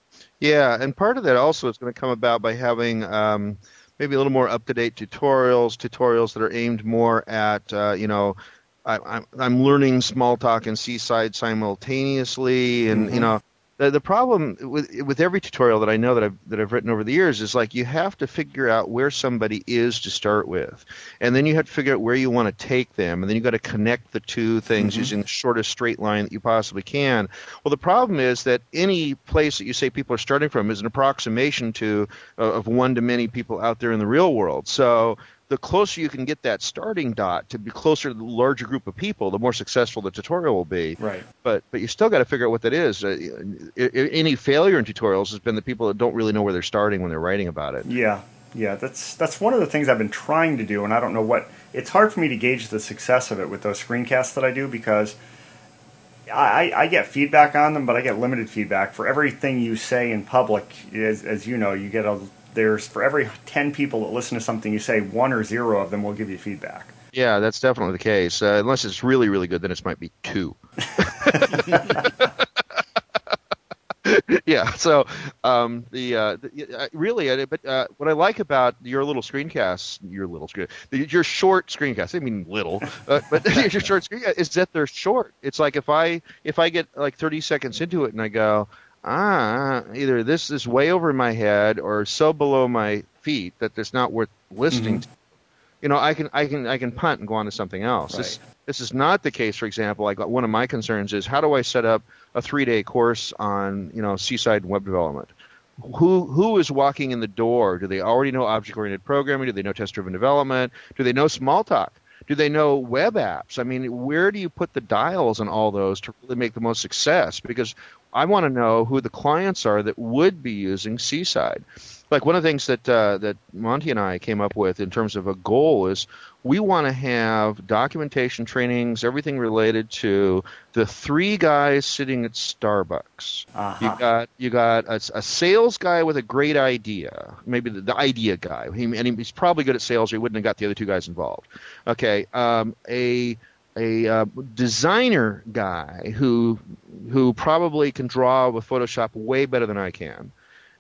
Yeah, and part of that also is going to come about by having um, maybe a little more up-to-date tutorials, tutorials that are aimed more at, uh, you know, I, I'm, I'm learning Smalltalk and Seaside simultaneously, and, mm-hmm. you know, The, the problem with with every tutorial that I know that I've that I've written over the years is like you have to figure out where somebody is to start with, and then you have to figure out where you want to take them, and then you got to connect the two things mm-hmm. using the shortest straight line that you possibly can. Well, the problem is that any place that you say people are starting from is an approximation to uh, of one to many people out there in the real world. So the closer you can get that starting dot to be closer to the larger group of people, the more successful the tutorial will be. Right. But but you still got to figure out what that is. Uh, any failure in tutorials has been the people that don't really know where they're starting when they're writing about it. Yeah, yeah. That's that's one of the things I've been trying to do, and I don't know what. It's hard for me to gauge the success of it with those screencasts that I do because I, I get feedback on them, but I get limited feedback. For everything you say in public, as, as you know, you get a There's for every ten people that listen to something you say, one or zero of them will give you feedback. Yeah, that's definitely the case. Uh, unless it's really, really good, then it might be two. Yeah. So um, the, uh, the uh, really, uh, but uh, what I like about your little screencasts, your little screen, your short screencasts. I mean little, uh, but your short screencast is that they're short. It's like if I if I get like thirty seconds into it and I go, ah, either this is way over my head or so below my feet that it's not worth listening Mm-hmm. to. You know, I can I can I can punt and go on to something else. Right. This this is not the case. For example, like one of my concerns is how do I set up a three day course on you know Seaside web development? Who who is walking in the door? Do they already know object oriented programming? Do they know test driven development? Do they know Smalltalk? Do they know web apps? I mean, where do you put the dials on all those to really make the most success? Because I want to know who the clients are that would be using Seaside. Like one of the things that uh, that Monty and I came up with in terms of a goal is we want to have documentation trainings, everything related to the three guys sitting at Starbucks. Uh-huh. You got you got a, a sales guy with a great idea, maybe the, the idea guy, he, and he's probably good at sales, or he wouldn't have got the other two guys involved. Okay, um, a a uh, designer guy who who probably can draw with Photoshop way better than I can.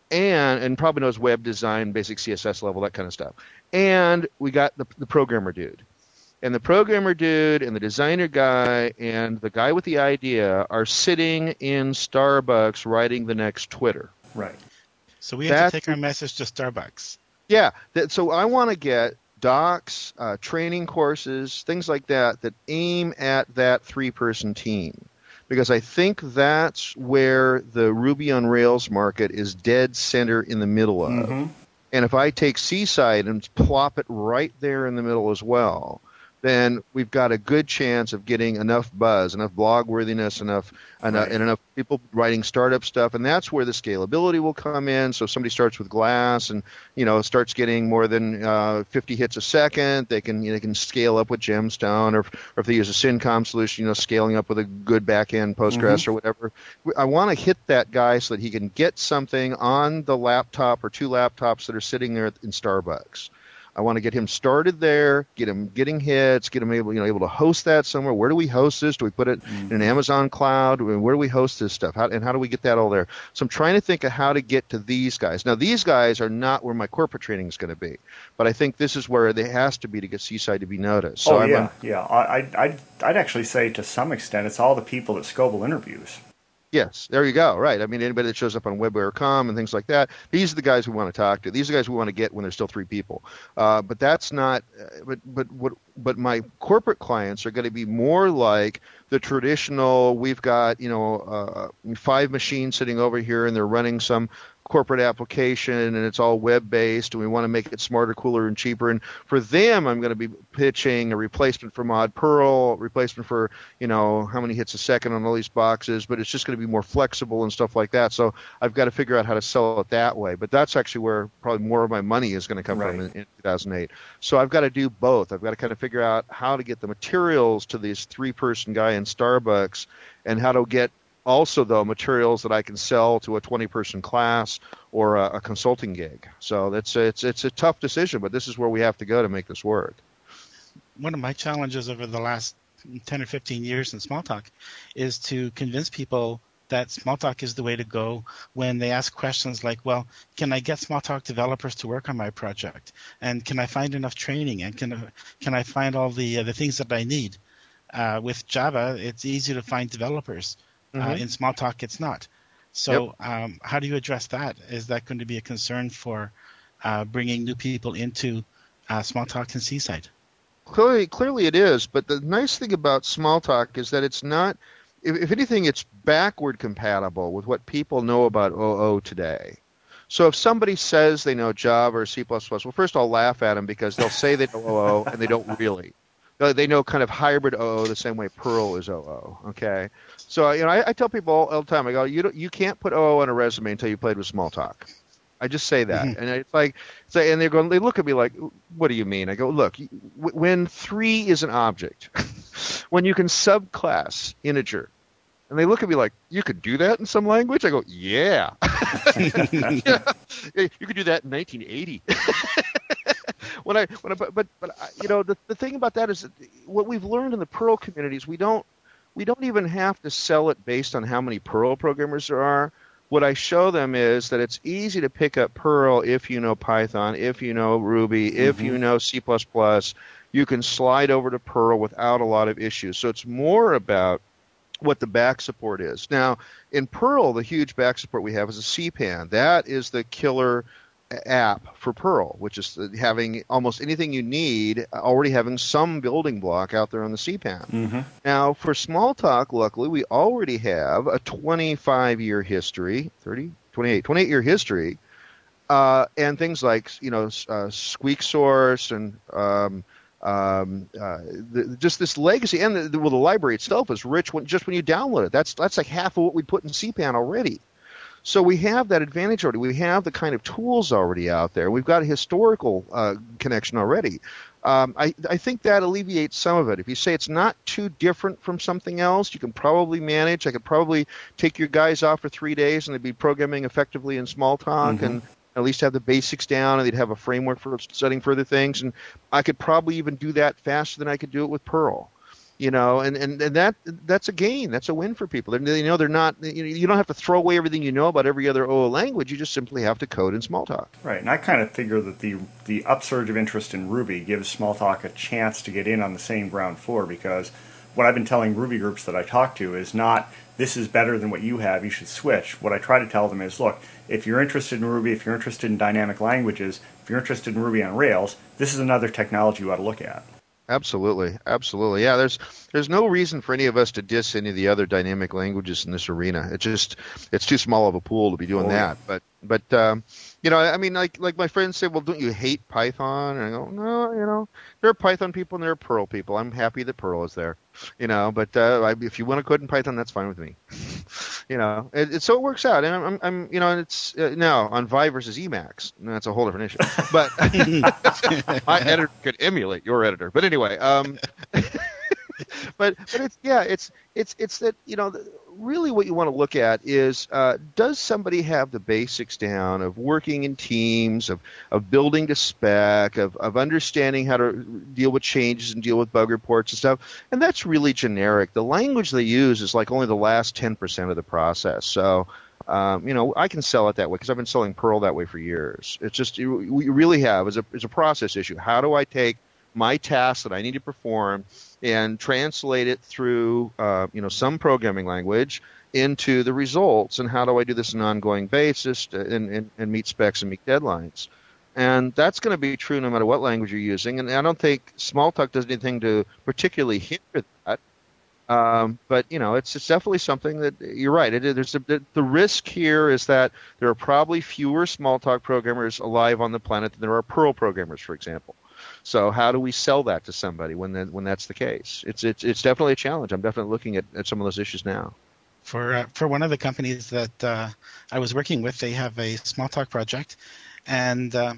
And and probably knows web design, basic C S S level, that kind of stuff. And we got the the programmer dude. And the programmer dude and the designer guy and the guy with the idea are sitting in Starbucks writing the next Twitter. Right. So we have That's, to take our message to Starbucks. Yeah. That, so I want to get docs, uh, training courses, things like that that aim at that three-person team. Because I think that's where the Ruby on Rails market is dead center in the middle of. Mm-hmm. And if I take Seaside and plop it right there in the middle as well, then we've got a good chance of getting enough buzz, enough blog worthiness, enough, enough Right. and enough people writing startup stuff, and that's where the scalability will come in. So if somebody starts with Glass and you know starts getting more than uh, fifty hits a second, they can you know, they can scale up with Gemstone, or, or if they use a Syncom solution, you know, scaling up with a good back end Postgres Mm-hmm. or whatever. I want to hit that guy so that he can get something on the laptop or two laptops that are sitting there in Starbucks. I want to get him started there, get him getting hits, get him able, you know, able to host that somewhere. Where do we host this? Do we put it Mm-hmm. in an Amazon cloud? Where do we host this stuff? How, and how do we get that all there? So I'm trying to think of how to get to these guys. Now, these guys are not where my corporate training is going to be, but I think this is where it has to be to get Seaside to be noticed. So oh, I'm, yeah, I'm, yeah. I, I'd, I'd, I'd actually say to some extent it's all the people that Scoble interviews. Yes, there you go. Right. I mean, anybody that shows up on web dot com and things like that, these are the guys we want to talk to. These are the guys we want to get when there's still three people. Uh, but that's not. Uh, but but what? But my corporate clients are going to be more like the traditional. We've got you know uh, five machines sitting over here, and they're running some corporate application, and it's all web-based, and we want to make it smarter, cooler, and cheaper. And for them, I'm going to be pitching a replacement for Mod Pearl, replacement for, you know, how many hits a second on all these boxes, but it's just going to be more flexible and stuff like that. So I've got to figure out how to sell it that way. But that's actually where probably more of my money is going to come Right. from in, in two thousand eight. So I've got to do both. I've got to kind of figure out how to get the materials to this three-person guy in Starbucks and how to get also, though, materials that I can sell to a twenty-person class or a, a consulting gig. So that's it's it's a tough decision, but this is where we have to go to make this work. One of my challenges over the last ten or fifteen years in Smalltalk is to convince people that Smalltalk is the way to go when they ask questions like, well, can I get Smalltalk developers to work on my project? And can I find enough training? And can, can I find all the, uh, the things that I need? Uh, with Java, it's easy to find developers. Uh, Mm-hmm. in Smalltalk, it's not. So um, how do you address that? Is that going to be a concern for uh, bringing new people into uh, Smalltalk and Seaside? Clearly, clearly it is. But the nice thing about Smalltalk is that it's not. If, if anything, it's backward compatible with what people know about O O today. So if somebody says they know Java or C plus plus, well, first I'll laugh at them because they'll say they know O O and they don't really. They know kind of hybrid O O the same way Perl is O O. Okay, so you know I, I tell people all, all the time. I go, you don't, you can't put O O on a resume until you played with Smalltalk. I just say that, mm-hmm. and it's like, say, and they're going, they look at me like, what do you mean? I go, look, when three is an object, when you can subclass integer, and they look at me like, you could do that in some language? I go, yeah, yeah. You could do that in nineteen eighty. When I, when I, but, but, but you know, the, the thing about that is that what we've learned in the Perl communities, we don't, we don't even have to sell it based on how many Perl programmers there are. what I show them is that it's easy to pick up Perl if you know Python, if you know Ruby, mm-hmm. if you know C plus plus. You can slide over to Perl without a lot of issues. So it's more about what the back support is. Now, in Perl, the huge back support we have is a C PAN. That is the killer app for Perl, which is having almost anything you need, already having some building block out there on the C PAN. Mm-hmm. Now, for Smalltalk, luckily, we already have a twenty-five year history, thirty, twenty-eight, twenty-eight year history, uh, and things like, you know, uh, Squeak Source and um, um, uh, the, just this legacy, and the, the, well, the library itself is rich when, just when you download it. That's that's like half of what we put in C PAN already. So we have that advantage already. We have the kind of tools already out there. We've got a historical uh, connection already. Um, I, I think that alleviates some of it. If you say it's not too different from something else, you can probably manage. I could probably take your guys off for three days and they'd be programming effectively in Smalltalk mm-hmm. and at least have the basics down, and they'd have a framework for studying further things. And I could probably even do that faster than I could do it with Perl. You know, and, and, and that that's a gain. That's a win for people. They, you know, they're not. You, know, you don't have to throw away everything you know about every other O O language. You just simply have to code in Smalltalk. Right, and I kind of figure that the the upsurge of interest in Ruby gives Smalltalk a chance to get in on the same ground floor, because what I've been telling Ruby groups that I talk to is not, this is better than what you have, you should switch. What I try to tell them is, look, if you're interested in Ruby, if you're interested in dynamic languages, if you're interested in Ruby on Rails, this is another technology you ought to look at. Absolutely, absolutely. Yeah, there's there's no reason for any of us to diss any of the other dynamic languages in this arena. It just it's too small of a pool to be doing oh, that. But but um, you know, I mean, like like my friends say, well, don't you hate Python? And I go, no, you know, there are Python people and there are Perl people. I'm happy that Perl is there, you know. But uh, I, if you want to code in Python, that's fine with me. You know, it, it, so it works out, and I'm, I'm, you know, and it's uh, now on Vi versus Emacs. That's a whole different issue. But my editor could emulate your editor. But anyway, um, but but it's yeah, it's it's it's that, you know, really what you want to look at is uh, does somebody have the basics down of working in teams, of of building to spec, of of understanding how to deal with changes and deal with bug reports and stuff. And that's really generic. The language they use is like only the last ten percent of the process. So um, you know, I can sell it that way because I've been selling Perl that way for years. It's just we really have is a is a process issue. How do I take my task that I need to perform and translate it through, uh, you know, some programming language into the results, and how do I do this on an ongoing basis to, and, and, and meet specs and meet deadlines? And that's going to be true no matter what language you're using. And I don't think Smalltalk does anything to particularly hinder that. Um, but, you know, it's, it's definitely something that you're right. It, there's a, the, the risk here is that there are probably fewer Smalltalk programmers alive on the planet than there are Perl programmers, for example. So how do we sell that to somebody when that, when that's the case? It's it's it's definitely a challenge. I'm definitely looking at, at some of those issues now. For uh, for one of the companies that uh, I was working with, they have a Smalltalk project, and uh,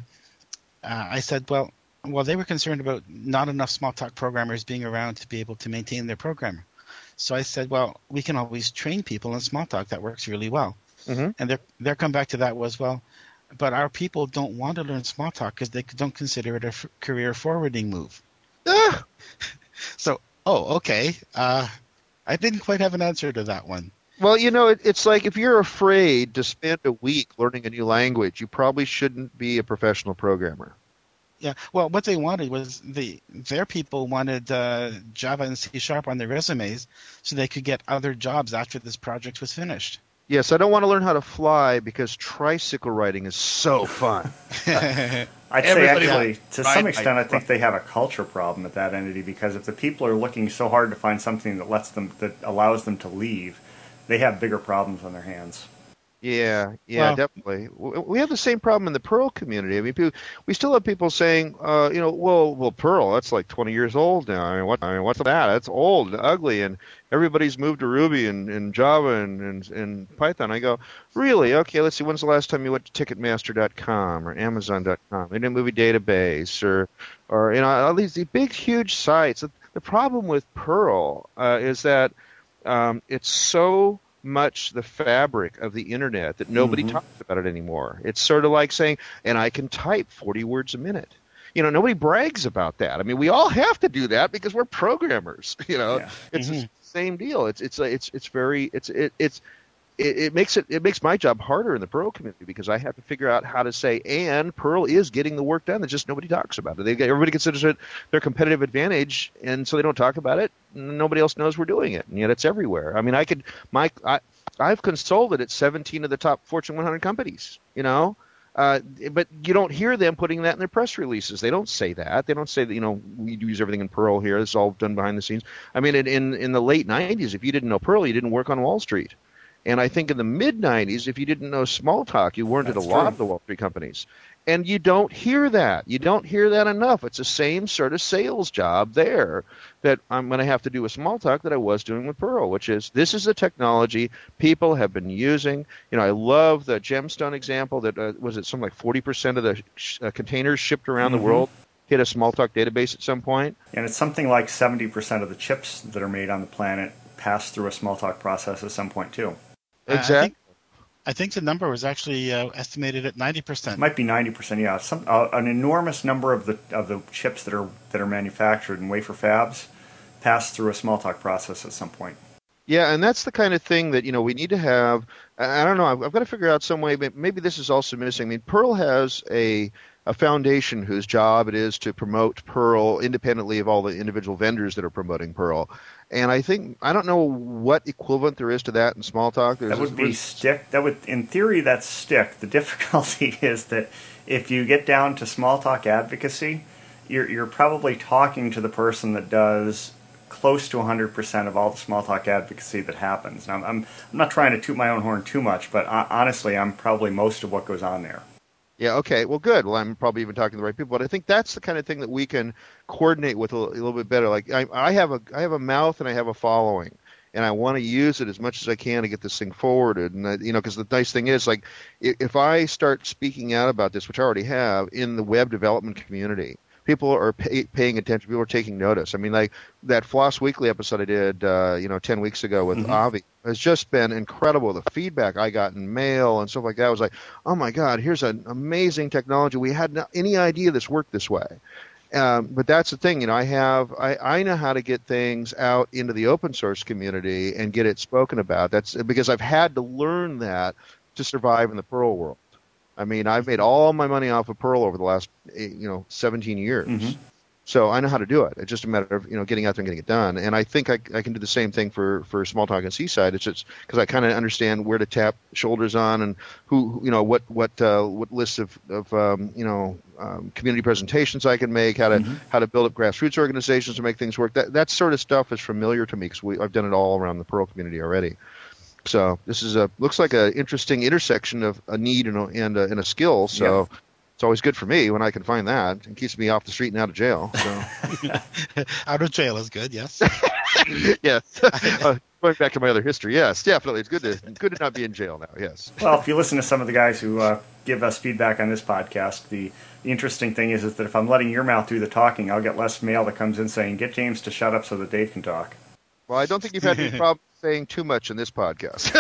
uh, I said, well, well, they were concerned about not enough Smalltalk programmers being around to be able to maintain their program. So I said, well, we can always train people in Smalltalk. That works really well. Mm-hmm. And their their comeback to that was, well, but our people don't want to learn Smalltalk because they don't consider it a f- career forwarding move. Ah! So, oh, okay. Uh, I didn't quite have an answer to that one. Well, you know, it, it's like if you're afraid to spend a week learning a new language, you probably shouldn't be a professional programmer. Yeah, well, what they wanted was the their people wanted uh, Java and C Sharp on their resumes so they could get other jobs after this project was finished. Yes, I don't want to learn how to fly because tricycle riding is so fun. I'd say actually, to some extent, I think they have a culture problem at that entity, because if the people are looking so hard to find something that lets them, that allows them to leave, they have bigger problems on their hands. Yeah, yeah, well, definitely. We have the same problem in the Perl community. I mean, people, we still have people saying, uh, you know, well, well, Perl, that's like twenty years old now. I mean, what, I mean, what's that? That's old, and ugly, and everybody's moved to Ruby and, and Java and, and, and Python. I go, really? Okay, let's see. When's the last time you went to Ticketmaster dot com or Amazon dot com, Internet Movie Database, or, or you know, all these, these big, huge sites? The problem with Perl uh, is that um, it's so much the fabric of the internet that nobody mm-hmm. talks about it anymore. It's sort of like saying, and I can type forty words a minute. You know, nobody brags about that. I mean, we all have to do that because we're programmers. You know, yeah. It's mm-hmm. the same deal. It's it's it's it's very it's it, it's it, it makes it it makes my job harder in the Perl community because I have to figure out how to say, and Perl is getting the work done. That just nobody talks about it. They everybody considers it their competitive advantage, and so they don't talk about it. Nobody else knows we're doing it, and yet it's everywhere. I mean, I could my I, I've consulted at seventeen of the top Fortune one hundred companies. You know. Uh, but you don't hear them putting that in their press releases. They don't say that. They don't say that, you know, we use everything in Perl here. It's all done behind the scenes. I mean, in, in the late nineties, if you didn't know Perl, you didn't work on Wall Street. And I think in the mid nineties, if you didn't know Smalltalk, you weren't That's at a true. lot of the Wall Street companies. And you don't hear that. You don't hear that enough. It's the same sort of sales job there that I'm going to have to do with Smalltalk that I was doing with Perl, which is this is a technology people have been using. You know, I love the Gemstone example that uh, was it something like forty percent of the sh- uh, containers shipped around mm-hmm. the world hit a Smalltalk database at some point. And it's something like seventy percent of the chips that are made on the planet pass through a Smalltalk process at some point too. Exactly. Uh, I think- I think the number was actually uh, estimated at ninety percent. It might be ninety percent, yeah. Some uh, an enormous number of the of the chips that are that are manufactured in wafer fabs pass through a Smalltalk process at some point. Yeah, and that's the kind of thing that, you know, we need to have. I don't know. I've, I've got to figure out some way. Maybe this is also missing. I mean, Perl has a a foundation whose job it is to promote Perl independently of all the individual vendors that are promoting Perl. And I think I don't know what equivalent there is to that in Smalltalk. There's that would be Stick. That would, in theory, that's Stick. The difficulty is that if you get down to Smalltalk advocacy, you're you're probably talking to the person that does close to one hundred percent of all the Smalltalk advocacy that happens. Now, I'm I'm not trying to toot my own horn too much, but honestly, I'm probably most of what goes on there. Yeah, okay. Well, good. Well, I'm probably even talking to the right people. But I think that's the kind of thing that we can coordinate with a, a little bit better. Like I, I have a I have a mouth and I have a following, and I want to use it as much as I can to get this thing forwarded. And I, you know, because the nice thing is, like, if I start speaking out about this, which I already have in the web development community, people are pay, paying attention. People are taking notice. I mean, like that Floss Weekly episode I did, uh, you know, ten weeks ago with mm-hmm. Avi has just been incredible. The feedback I got in mail and stuff like that was like, oh my God, here's an amazing technology. We had no, any idea this worked this way. Um, but that's the thing, you know, I have, I, I know how to get things out into the open source community and get it spoken about. That's because I've had to learn that to survive in the Perl world. I mean, I've made all my money off of Perl over the last, you know, seventeen years. Mm-hmm. So I know how to do it. It's just a matter of, you know, getting out there and getting it done. And I think I, I can do the same thing for, for Smalltalk and Seaside. It's just because I kind of understand where to tap shoulders on and who, you know, what what uh, what lists of, of um, you know, um, community presentations I can make, how to mm-hmm. how to build up grassroots organizations to make things work. That that sort of stuff is familiar to me because I've done it all around the Perl community already. So this is a looks like an interesting intersection of a need and a, and a, and a skill. So. Yep. It's always good for me when I can find that. It keeps me off the street and out of jail. So. Out of jail is good, yes. Yes. Uh, going back to my other history, yes, definitely. It's good to good to not be in jail now, yes. Well, if you listen to some of the guys who uh, give us feedback on this podcast, the, the interesting thing is, is that if I'm letting your mouth do the talking, I'll get less mail that comes in saying, get James to shut up so that Dave can talk. Well, I don't think you've had any problem saying too much in this podcast.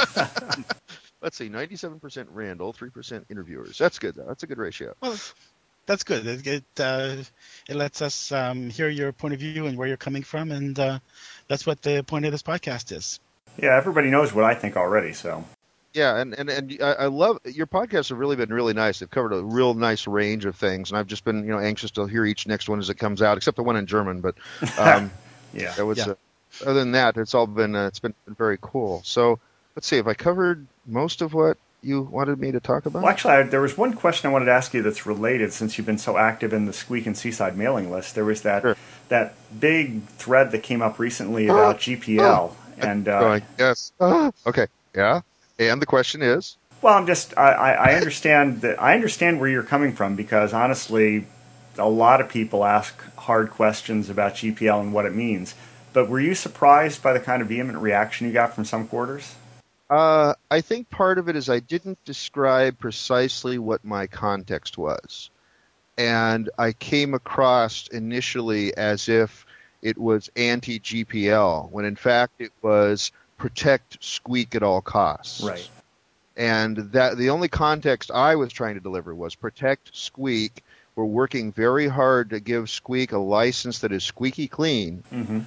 Let's see, ninety-seven percent Randall, three percent interviewers. That's good, though. That's a good ratio. Well, that's good. It it, uh, it lets us um, hear your point of view and where you're coming from, and uh, that's what the point of this podcast is. Yeah, everybody knows what I think already, so. Yeah, and, and, and I love – your podcasts have really been really nice. They've covered a real nice range of things, and I've just been, you know, anxious to hear each next one as it comes out, except the one in German. But um, yeah, that was, yeah. Uh, other than that, it's all been uh, – it's been, been very cool. So let's see, have I covered – most of what you wanted me to talk about? Well, actually, I, there was one question I wanted to ask you that's related since you've been so active in the Squeak and Seaside mailing list. There was that sure. that big thread that came up recently about uh, G P L. Uh, and uh, going, Yes. Uh, okay. Yeah. And the question is? Well, I'm just, I, I understand that I understand where you're coming from because, honestly, a lot of people ask hard questions about G P L and what it means. But were you surprised by the kind of vehement reaction you got from some quarters? Uh, I think part of it is I didn't describe precisely what my context was. And I came across initially as if it was anti-G P L, when in fact it was protect Squeak at all costs. Right. And that the only context I was trying to deliver was protect Squeak. We're working very hard to give Squeak a license that is squeaky clean. Mm-hmm.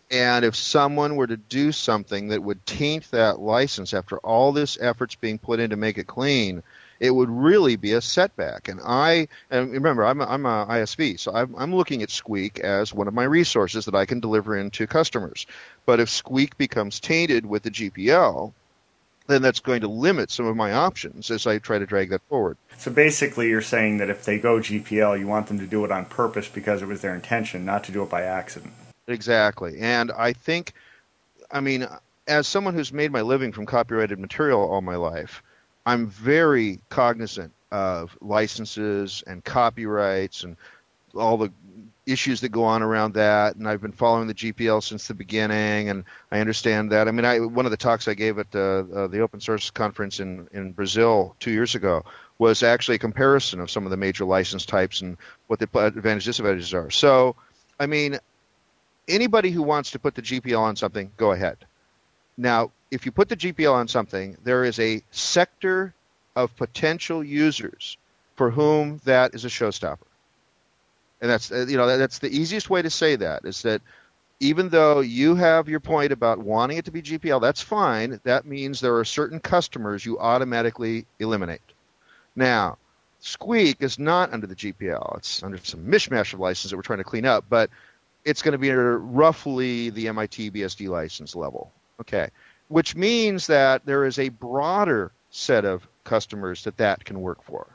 And if someone were to do something that would taint that license after all this effort's being put in to make it clean, it would really be a setback. And I, and remember, I'm a, I'm a I S V, so I'm, I'm looking at Squeak as one of my resources that I can deliver into customers. But if Squeak becomes tainted with the G P L, then that's going to limit some of my options as I try to drag that forward. So basically you're saying that if they go G P L, you want them to do it on purpose because it was their intention, not to do it by accident. Exactly. And I think, I mean, as someone who's made my living from copyrighted material all my life, I'm very cognizant of licenses and copyrights and all the issues that go on around that. And I've been following the G P L since the beginning, and I understand that. I mean, I, one of the talks I gave at the, uh, the open source conference in, in Brazil two years ago was actually a comparison of some of the major license types and what the advantages and disadvantages are. So, I mean, anybody who wants to put the G P L on something, go ahead. Now, if you put the G P L on something, there is a sector of potential users for whom that is a showstopper. And that's, you know, that's the easiest way to say that, is that even though you have your point about wanting it to be G P L, that's fine. That means there are certain customers you automatically eliminate. Now, Squeak is not under the G P L. It's under some mishmash of licenses that we're trying to clean up, but it's going to be roughly the M I T B S D license level. Okay, which means that there is a broader set of customers that that can work for.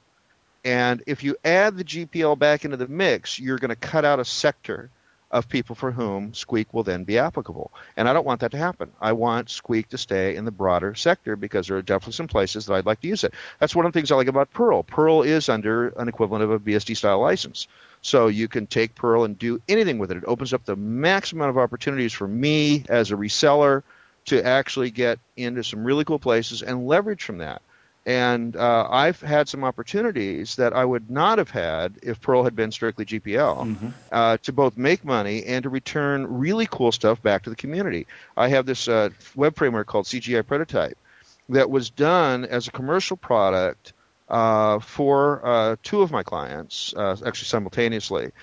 And if you add the G P L back into the mix, you're going to cut out a sector of people for whom Squeak will then be applicable. And I don't want that to happen. I want Squeak to stay in the broader sector because there are definitely some places that I'd like to use it. That's one of the things I like about Perl. Perl is under an equivalent of a B S D-style license. So you can take Perl and do anything with it. It opens up the maximum amount of opportunities for me as a reseller to actually get into some really cool places and leverage from that. And uh, I've had some opportunities that I would not have had if Perl had been strictly G P L, mm-hmm. uh, to both make money and to return really cool stuff back to the community. I have this uh, web framework called C G I Prototype that was done as a commercial product uh, for uh, two of my clients, uh, actually simultaneously.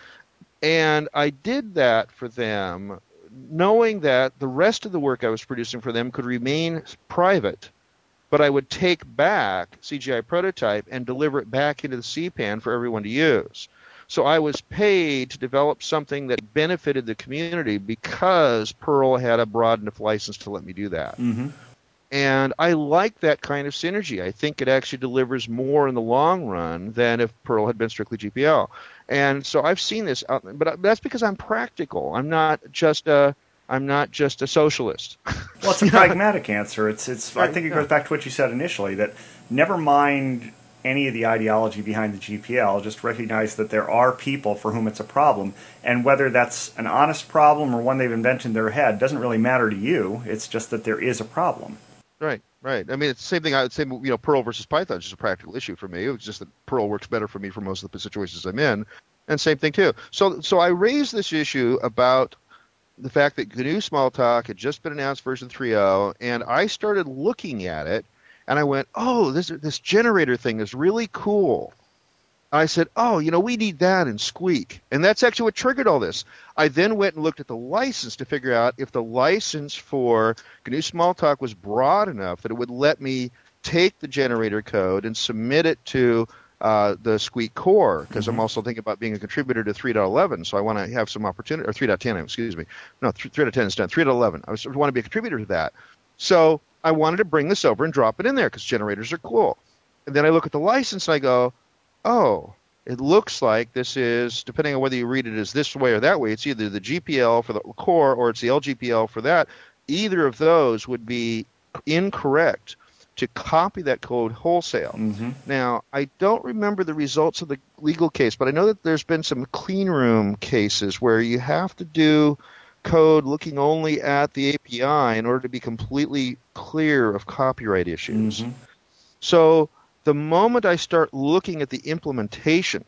And I did that for them knowing that the rest of the work I was producing for them could remain private, but I would take back C G I Prototype and deliver it back into the C PAN for everyone to use. So I was paid to develop something that benefited the community because Perl had a broad enough license to let me do that. Mm-hmm. And I like that kind of synergy. I think it actually delivers more in the long run than if Perl had been strictly G P L. And so I've seen this, but that's because I'm practical. I'm not just a I'm not just a socialist. Well, it's a pragmatic answer. It's it's. I think it goes back to what you said initially, that never mind any of the ideology behind the G P L, just recognize that there are people for whom it's a problem, and whether that's an honest problem or one they've invented in their head doesn't really matter to you. It's just that there is a problem. Right, right. I mean, it's the same thing. I would say, you know, Perl versus Python is just a practical issue for me. It's just that Perl works better for me for most of the situations I'm in, and same thing too. So, so I raised this issue about the fact that G N U Smalltalk had just been announced version three point oh, and I started looking at it, and I went, oh, this this generator thing is really cool. I said, oh, you know, we need that in Squeak. And that's actually what triggered all this. I then went and looked at the license to figure out if the license for G N U Smalltalk was broad enough that it would let me take the generator code and submit it to uh, the Squeak core, because mm-hmm. I'm also thinking about being a contributor to three point eleven, so I want to have some opportunity, or three point ten, excuse me. No, three point ten is done. three point eleven. I, was, I want to be a contributor to that. So I wanted to bring this over and drop it in there because generators are cool. And then I look at the license and I go, oh, it looks like this is, depending on whether you read it as this way or that way, it's either the G P L for the core or it's the L G P L for that. Either of those would be incorrect to copy that code wholesale. Mm-hmm. Now, I don't remember the results of the legal case, but I know that there's been some clean room cases where you have to do code looking only at the A P I in order to be completely clear of copyright issues. Mm-hmm. So the moment I start looking at the implementation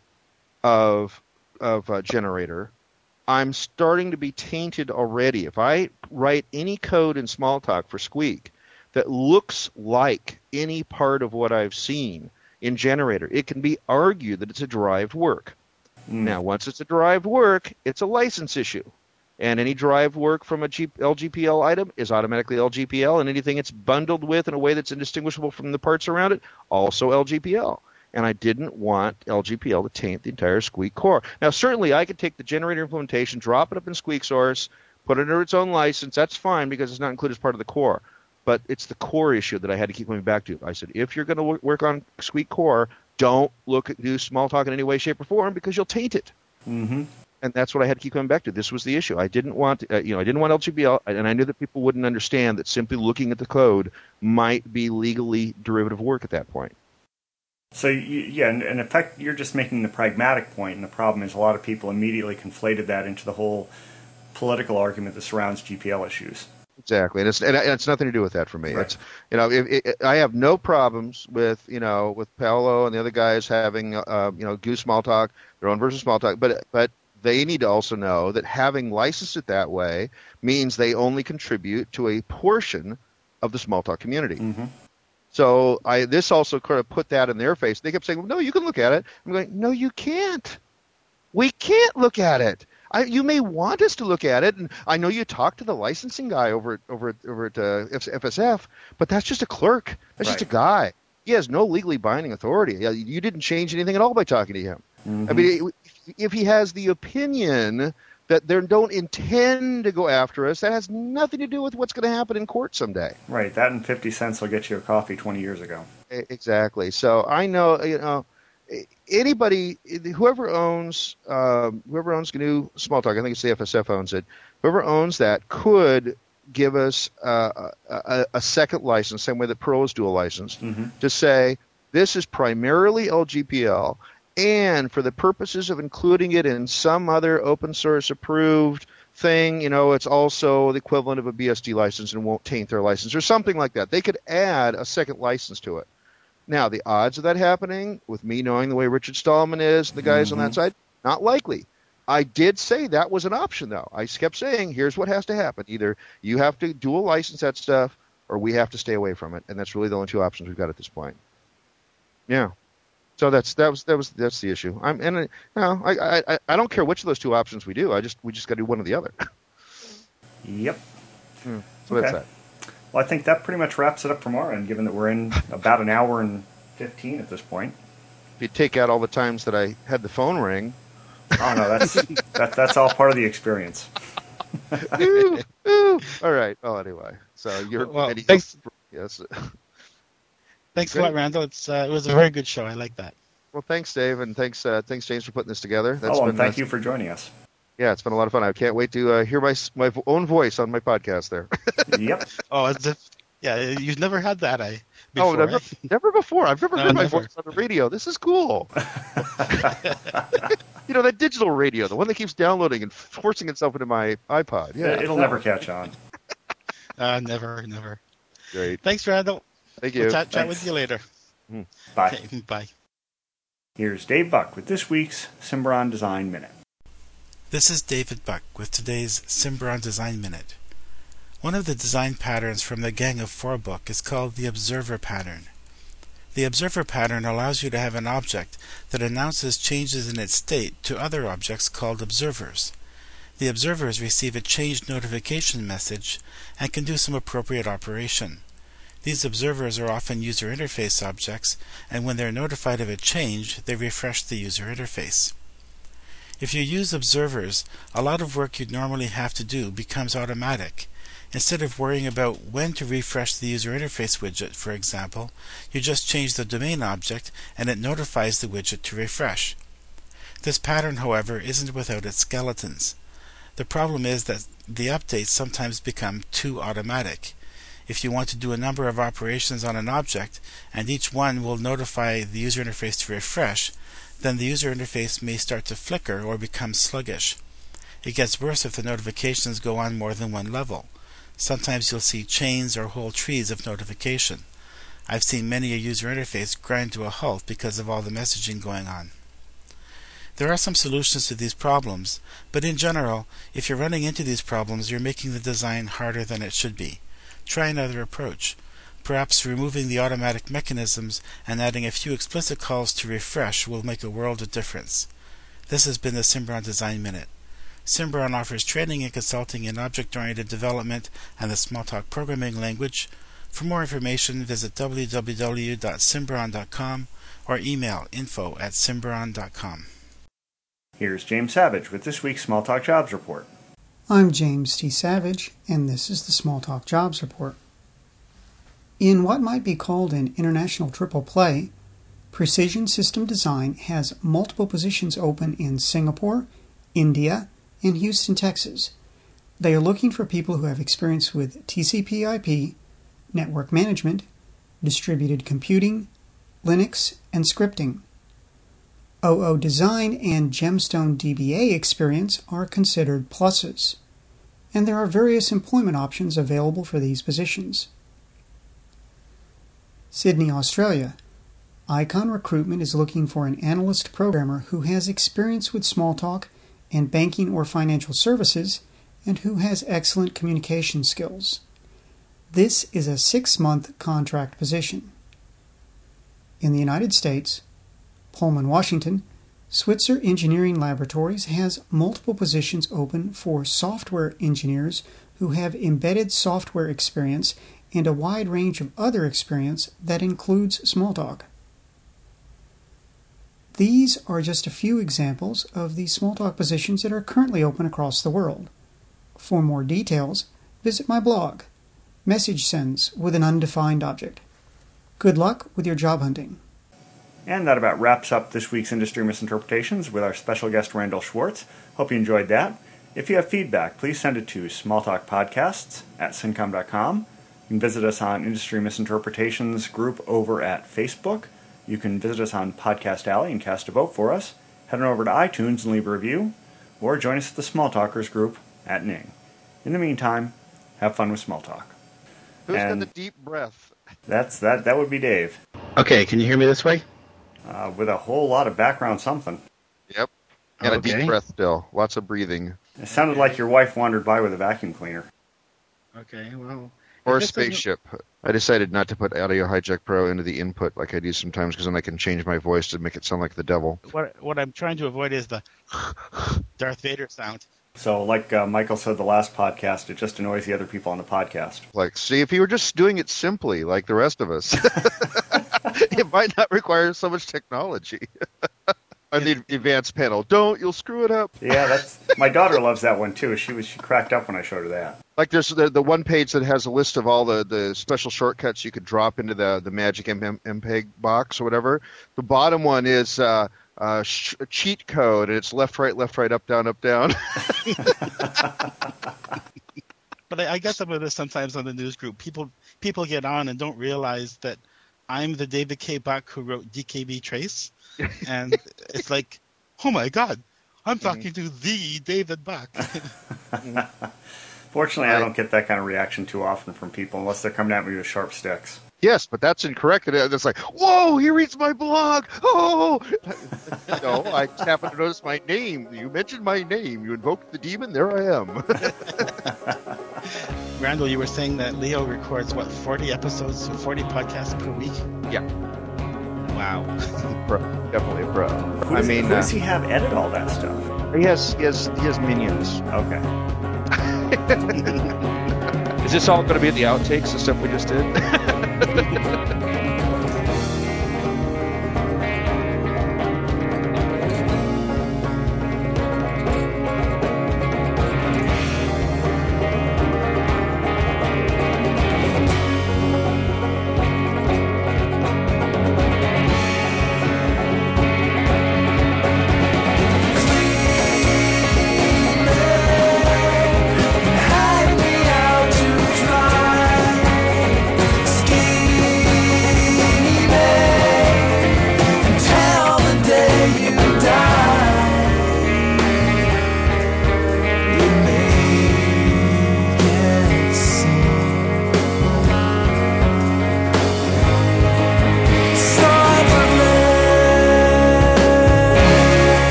of of a generator, I'm starting to be tainted already. If I write any code in Smalltalk for Squeak that looks like any part of what I've seen in generator, it can be argued that it's a derived work. Mm. Now, once it's a derived work, it's a license issue. And any drive work from a G- L G P L item is automatically L G P L, and anything it's bundled with in a way that's indistinguishable from the parts around it, also L G P L. And I didn't want L G P L to taint the entire Squeak core. Now, certainly I could take the generator implementation, drop it up in Squeak source, put it under its own license. That's fine because it's not included as part of the core. But it's the core issue that I had to keep coming back to. I said, if you're going to work on Squeak core, don't look at do Smalltalk in any way, shape, or form because you'll taint it. Mm-hmm. And that's what I had to keep coming back to. This was the issue. I didn't want, uh, you know, I didn't want L G P L, and I knew that people wouldn't understand that simply looking at the code might be legally derivative work at that point. So, you, yeah, in, in effect, you're just making the pragmatic point, and the problem is a lot of people immediately conflated that into the whole political argument that surrounds G P L issues. Exactly, and it's and it's nothing to do with that for me. Right. It's you know, it, it, I have no problems with you know with Paolo and the other guys having uh, you know Goose Smalltalk, their own version of Smalltalk, but but they need to also know that having licensed it that way means they only contribute to a portion of the Smalltalk community. Mm-hmm. So I this also kind of put that in their face. They kept saying, well, "No, you can look at it." I'm going, "No, you can't. We can't look at it. I, you may want us to look at it, and I know you talked to the licensing guy over at, over at, over at uh, F S F, but that's just a clerk. That's Right. just a guy. He has no legally binding authority. You didn't change anything at all by talking to him. Mm-hmm. I mean, if he has the opinion that they don't intend to go after us, that has nothing to do with what's going to happen in court someday." Right, that and fifty cents will get you a coffee twenty years ago. Exactly. So I know, you know, anybody, whoever owns, um, whoever owns G N U Smalltalk, I think it's the F S F owns it. Whoever owns that could give us uh, a, a second license, same way that Perl is dual licensed, Mm-hmm. to say this is primarily L G P L, and for the purposes of including it in some other open source approved thing, you know, it's also the equivalent of a B S D license and won't taint their license or something like that. They could add a second license to it. Now, the odds of that happening, with me knowing the way Richard Stallman is, the guys Mm-hmm. on that side, not likely. I did say that was an option, though. I kept saying, here's what has to happen. Either you have to dual license that stuff, or we have to stay away from it. And that's really the only two options we've got at this point. Yeah. So that's that was that was that's the issue. I'm and uh, no, I I I don't care which of those two options we do. I just we just got to do one or the other. Yep. Hmm. So Okay. that's that. Well, I think that pretty much wraps it up from our end, given that we're in about an hour and fifteen at this point. If you take out all the times that I had the phone ring. Oh, no, that's that, that's all part of the experience. ooh, ooh. All right. Well, anyway. So you're Well, Eddie- thanks. Yes. Thanks a Great. lot, Randall. It's uh, it was a very good show. I like that. Well, thanks, Dave, and thanks, uh, thanks, James, for putting this together. That's oh, been, and thank uh, you for joining us. Yeah, it's been a lot of fun. I can't wait to uh, hear my my own voice on my podcast there. Yep. Oh, as if yeah, you've never had that, I. Before, oh, never, eh? never before. I've never No, heard my never. voice on the radio. This is cool. You know, that digital radio, the one that keeps downloading and forcing itself into my iPod. Yeah, It'll never catch on. Uh, never, never. Great. Thanks, Randall. Thank you. We'll chat, chat Thanks. with you later. Bye. Okay, bye. Here's Dave Buck with this week's Cimbron Design Minute. This is David Buck with today's Cimbron Design Minute. One of the design patterns from the Gang of Four book is called the Observer pattern. The Observer pattern allows you to have an object that announces changes in its state to other objects called observers. The observers receive a change notification message and can do some appropriate operation. These observers are often user interface objects, and when they're notified of a change, they refresh the user interface. If you use observers, a lot of work you'd normally have to do becomes automatic. Instead of worrying about when to refresh the user interface widget, for example, you just change the domain object and it notifies the widget to refresh. This pattern, however, isn't without its skeletons. The problem is that the updates sometimes become too automatic. If you want to do a number of operations on an object, and each one will notify the user interface to refresh, then the user interface may start to flicker or become sluggish. It gets worse if the notifications go on more than one level. Sometimes you'll see chains or whole trees of notification. I've seen many a user interface grind to a halt because of all the messaging going on. There are some solutions to these problems, but in general, if you're running into these problems, you're making the design harder than it should be. Try another approach. Perhaps removing the automatic mechanisms and adding a few explicit calls to refresh will make a world of difference. This has been the Cimbron Design Minute. Symbaround offers training and consulting in object-oriented development and the Smalltalk programming language. For more information, visit w w w dot symbaround dot com or email info at symbaround dot com. Here's James Savage with this week's Smalltalk Jobs Report. I'm James T. Savage, and this is the Smalltalk Jobs Report. In what might be called an international triple play, Precision System Design has multiple positions open in Singapore, India, and Houston, Texas. They are looking for people who have experience with T C P I P, network management, distributed computing, Linux, and scripting. O O Design and Gemstone D B A experience are considered pluses, and there are various employment options available for these positions. Sydney, Australia. Icon Recruitment is looking for an analyst programmer who has experience with Smalltalk and banking or financial services and who has excellent communication skills. This is a six-month contract position. In the United States, Pullman, Washington, Switzer Engineering Laboratories has multiple positions open for software engineers who have embedded software experience and a wide range of other experience that includes Smalltalk. These are just a few examples of the Smalltalk positions that are currently open across the world. For more details, visit my blog, Message Sends with an Undefined Object. Good luck with your job hunting. And that about wraps up this week's Industry Misinterpretations with our special guest Randall Schwartz. Hope you enjoyed that. If you have feedback, please send it to smalltalkpodcasts at syncom dot com. You can visit us on Industry Misinterpretations group over at Facebook. You can visit us on Podcast Alley and cast a vote for us. Head on over to iTunes and leave a review. Or join us at the Smalltalkers group at Ning. In the meantime, have fun with Smalltalk. Who's and got the deep breath? That's that. That would be Dave. Okay, can you hear me this way? Uh, with a whole lot of background something. Yep. And Okay. a deep breath still. Lots of breathing. It sounded like your wife wandered by with a vacuum cleaner. Okay, well... Or a if this doesn't- spaceship. I decided not to put Audio Hijack Pro into the input like I do sometimes because then I can change my voice to make it sound like the devil. What, what I'm trying to avoid is the Darth Vader sound. So, like uh, Michael said the last podcast, it just annoys the other people on the podcast. Like, see, if you were just doing it simply like the rest of us, it might not require so much technology. On the advanced panel, don't, you'll screw it up. Yeah, that's my daughter loves that one too. She was she cracked up when I showed her that. Like there's the, the one page that has a list of all the, the special shortcuts you could drop into the, the Magic M M MPEG box or whatever. The bottom one is uh, uh, sh- cheat code, and it's left, right, left, right, up, down, up, down. But I, I get some of this sometimes on the news group. People people get on and don't realize that I'm the David K. Buck who wrote D K B Trace. And it's like, oh my God, I'm talking to the David Buck. Fortunately, I don't get that kind of reaction too often from people unless they're coming at me with sharp sticks. Yes, but that's incorrect. It's like, whoa, he reads my blog. Oh, no, I just happened to notice my name. You mentioned my name. You invoked the demon. There I am. Randall, you were saying that Leo records, what, forty episodes, forty podcasts per week? Yeah. Wow. Pro, definitely a pro. Who I does, mean, who does uh, he have edit all that stuff? he has he has he has minions. Okay. Is this all going to be the outtakes, the stuff we just did?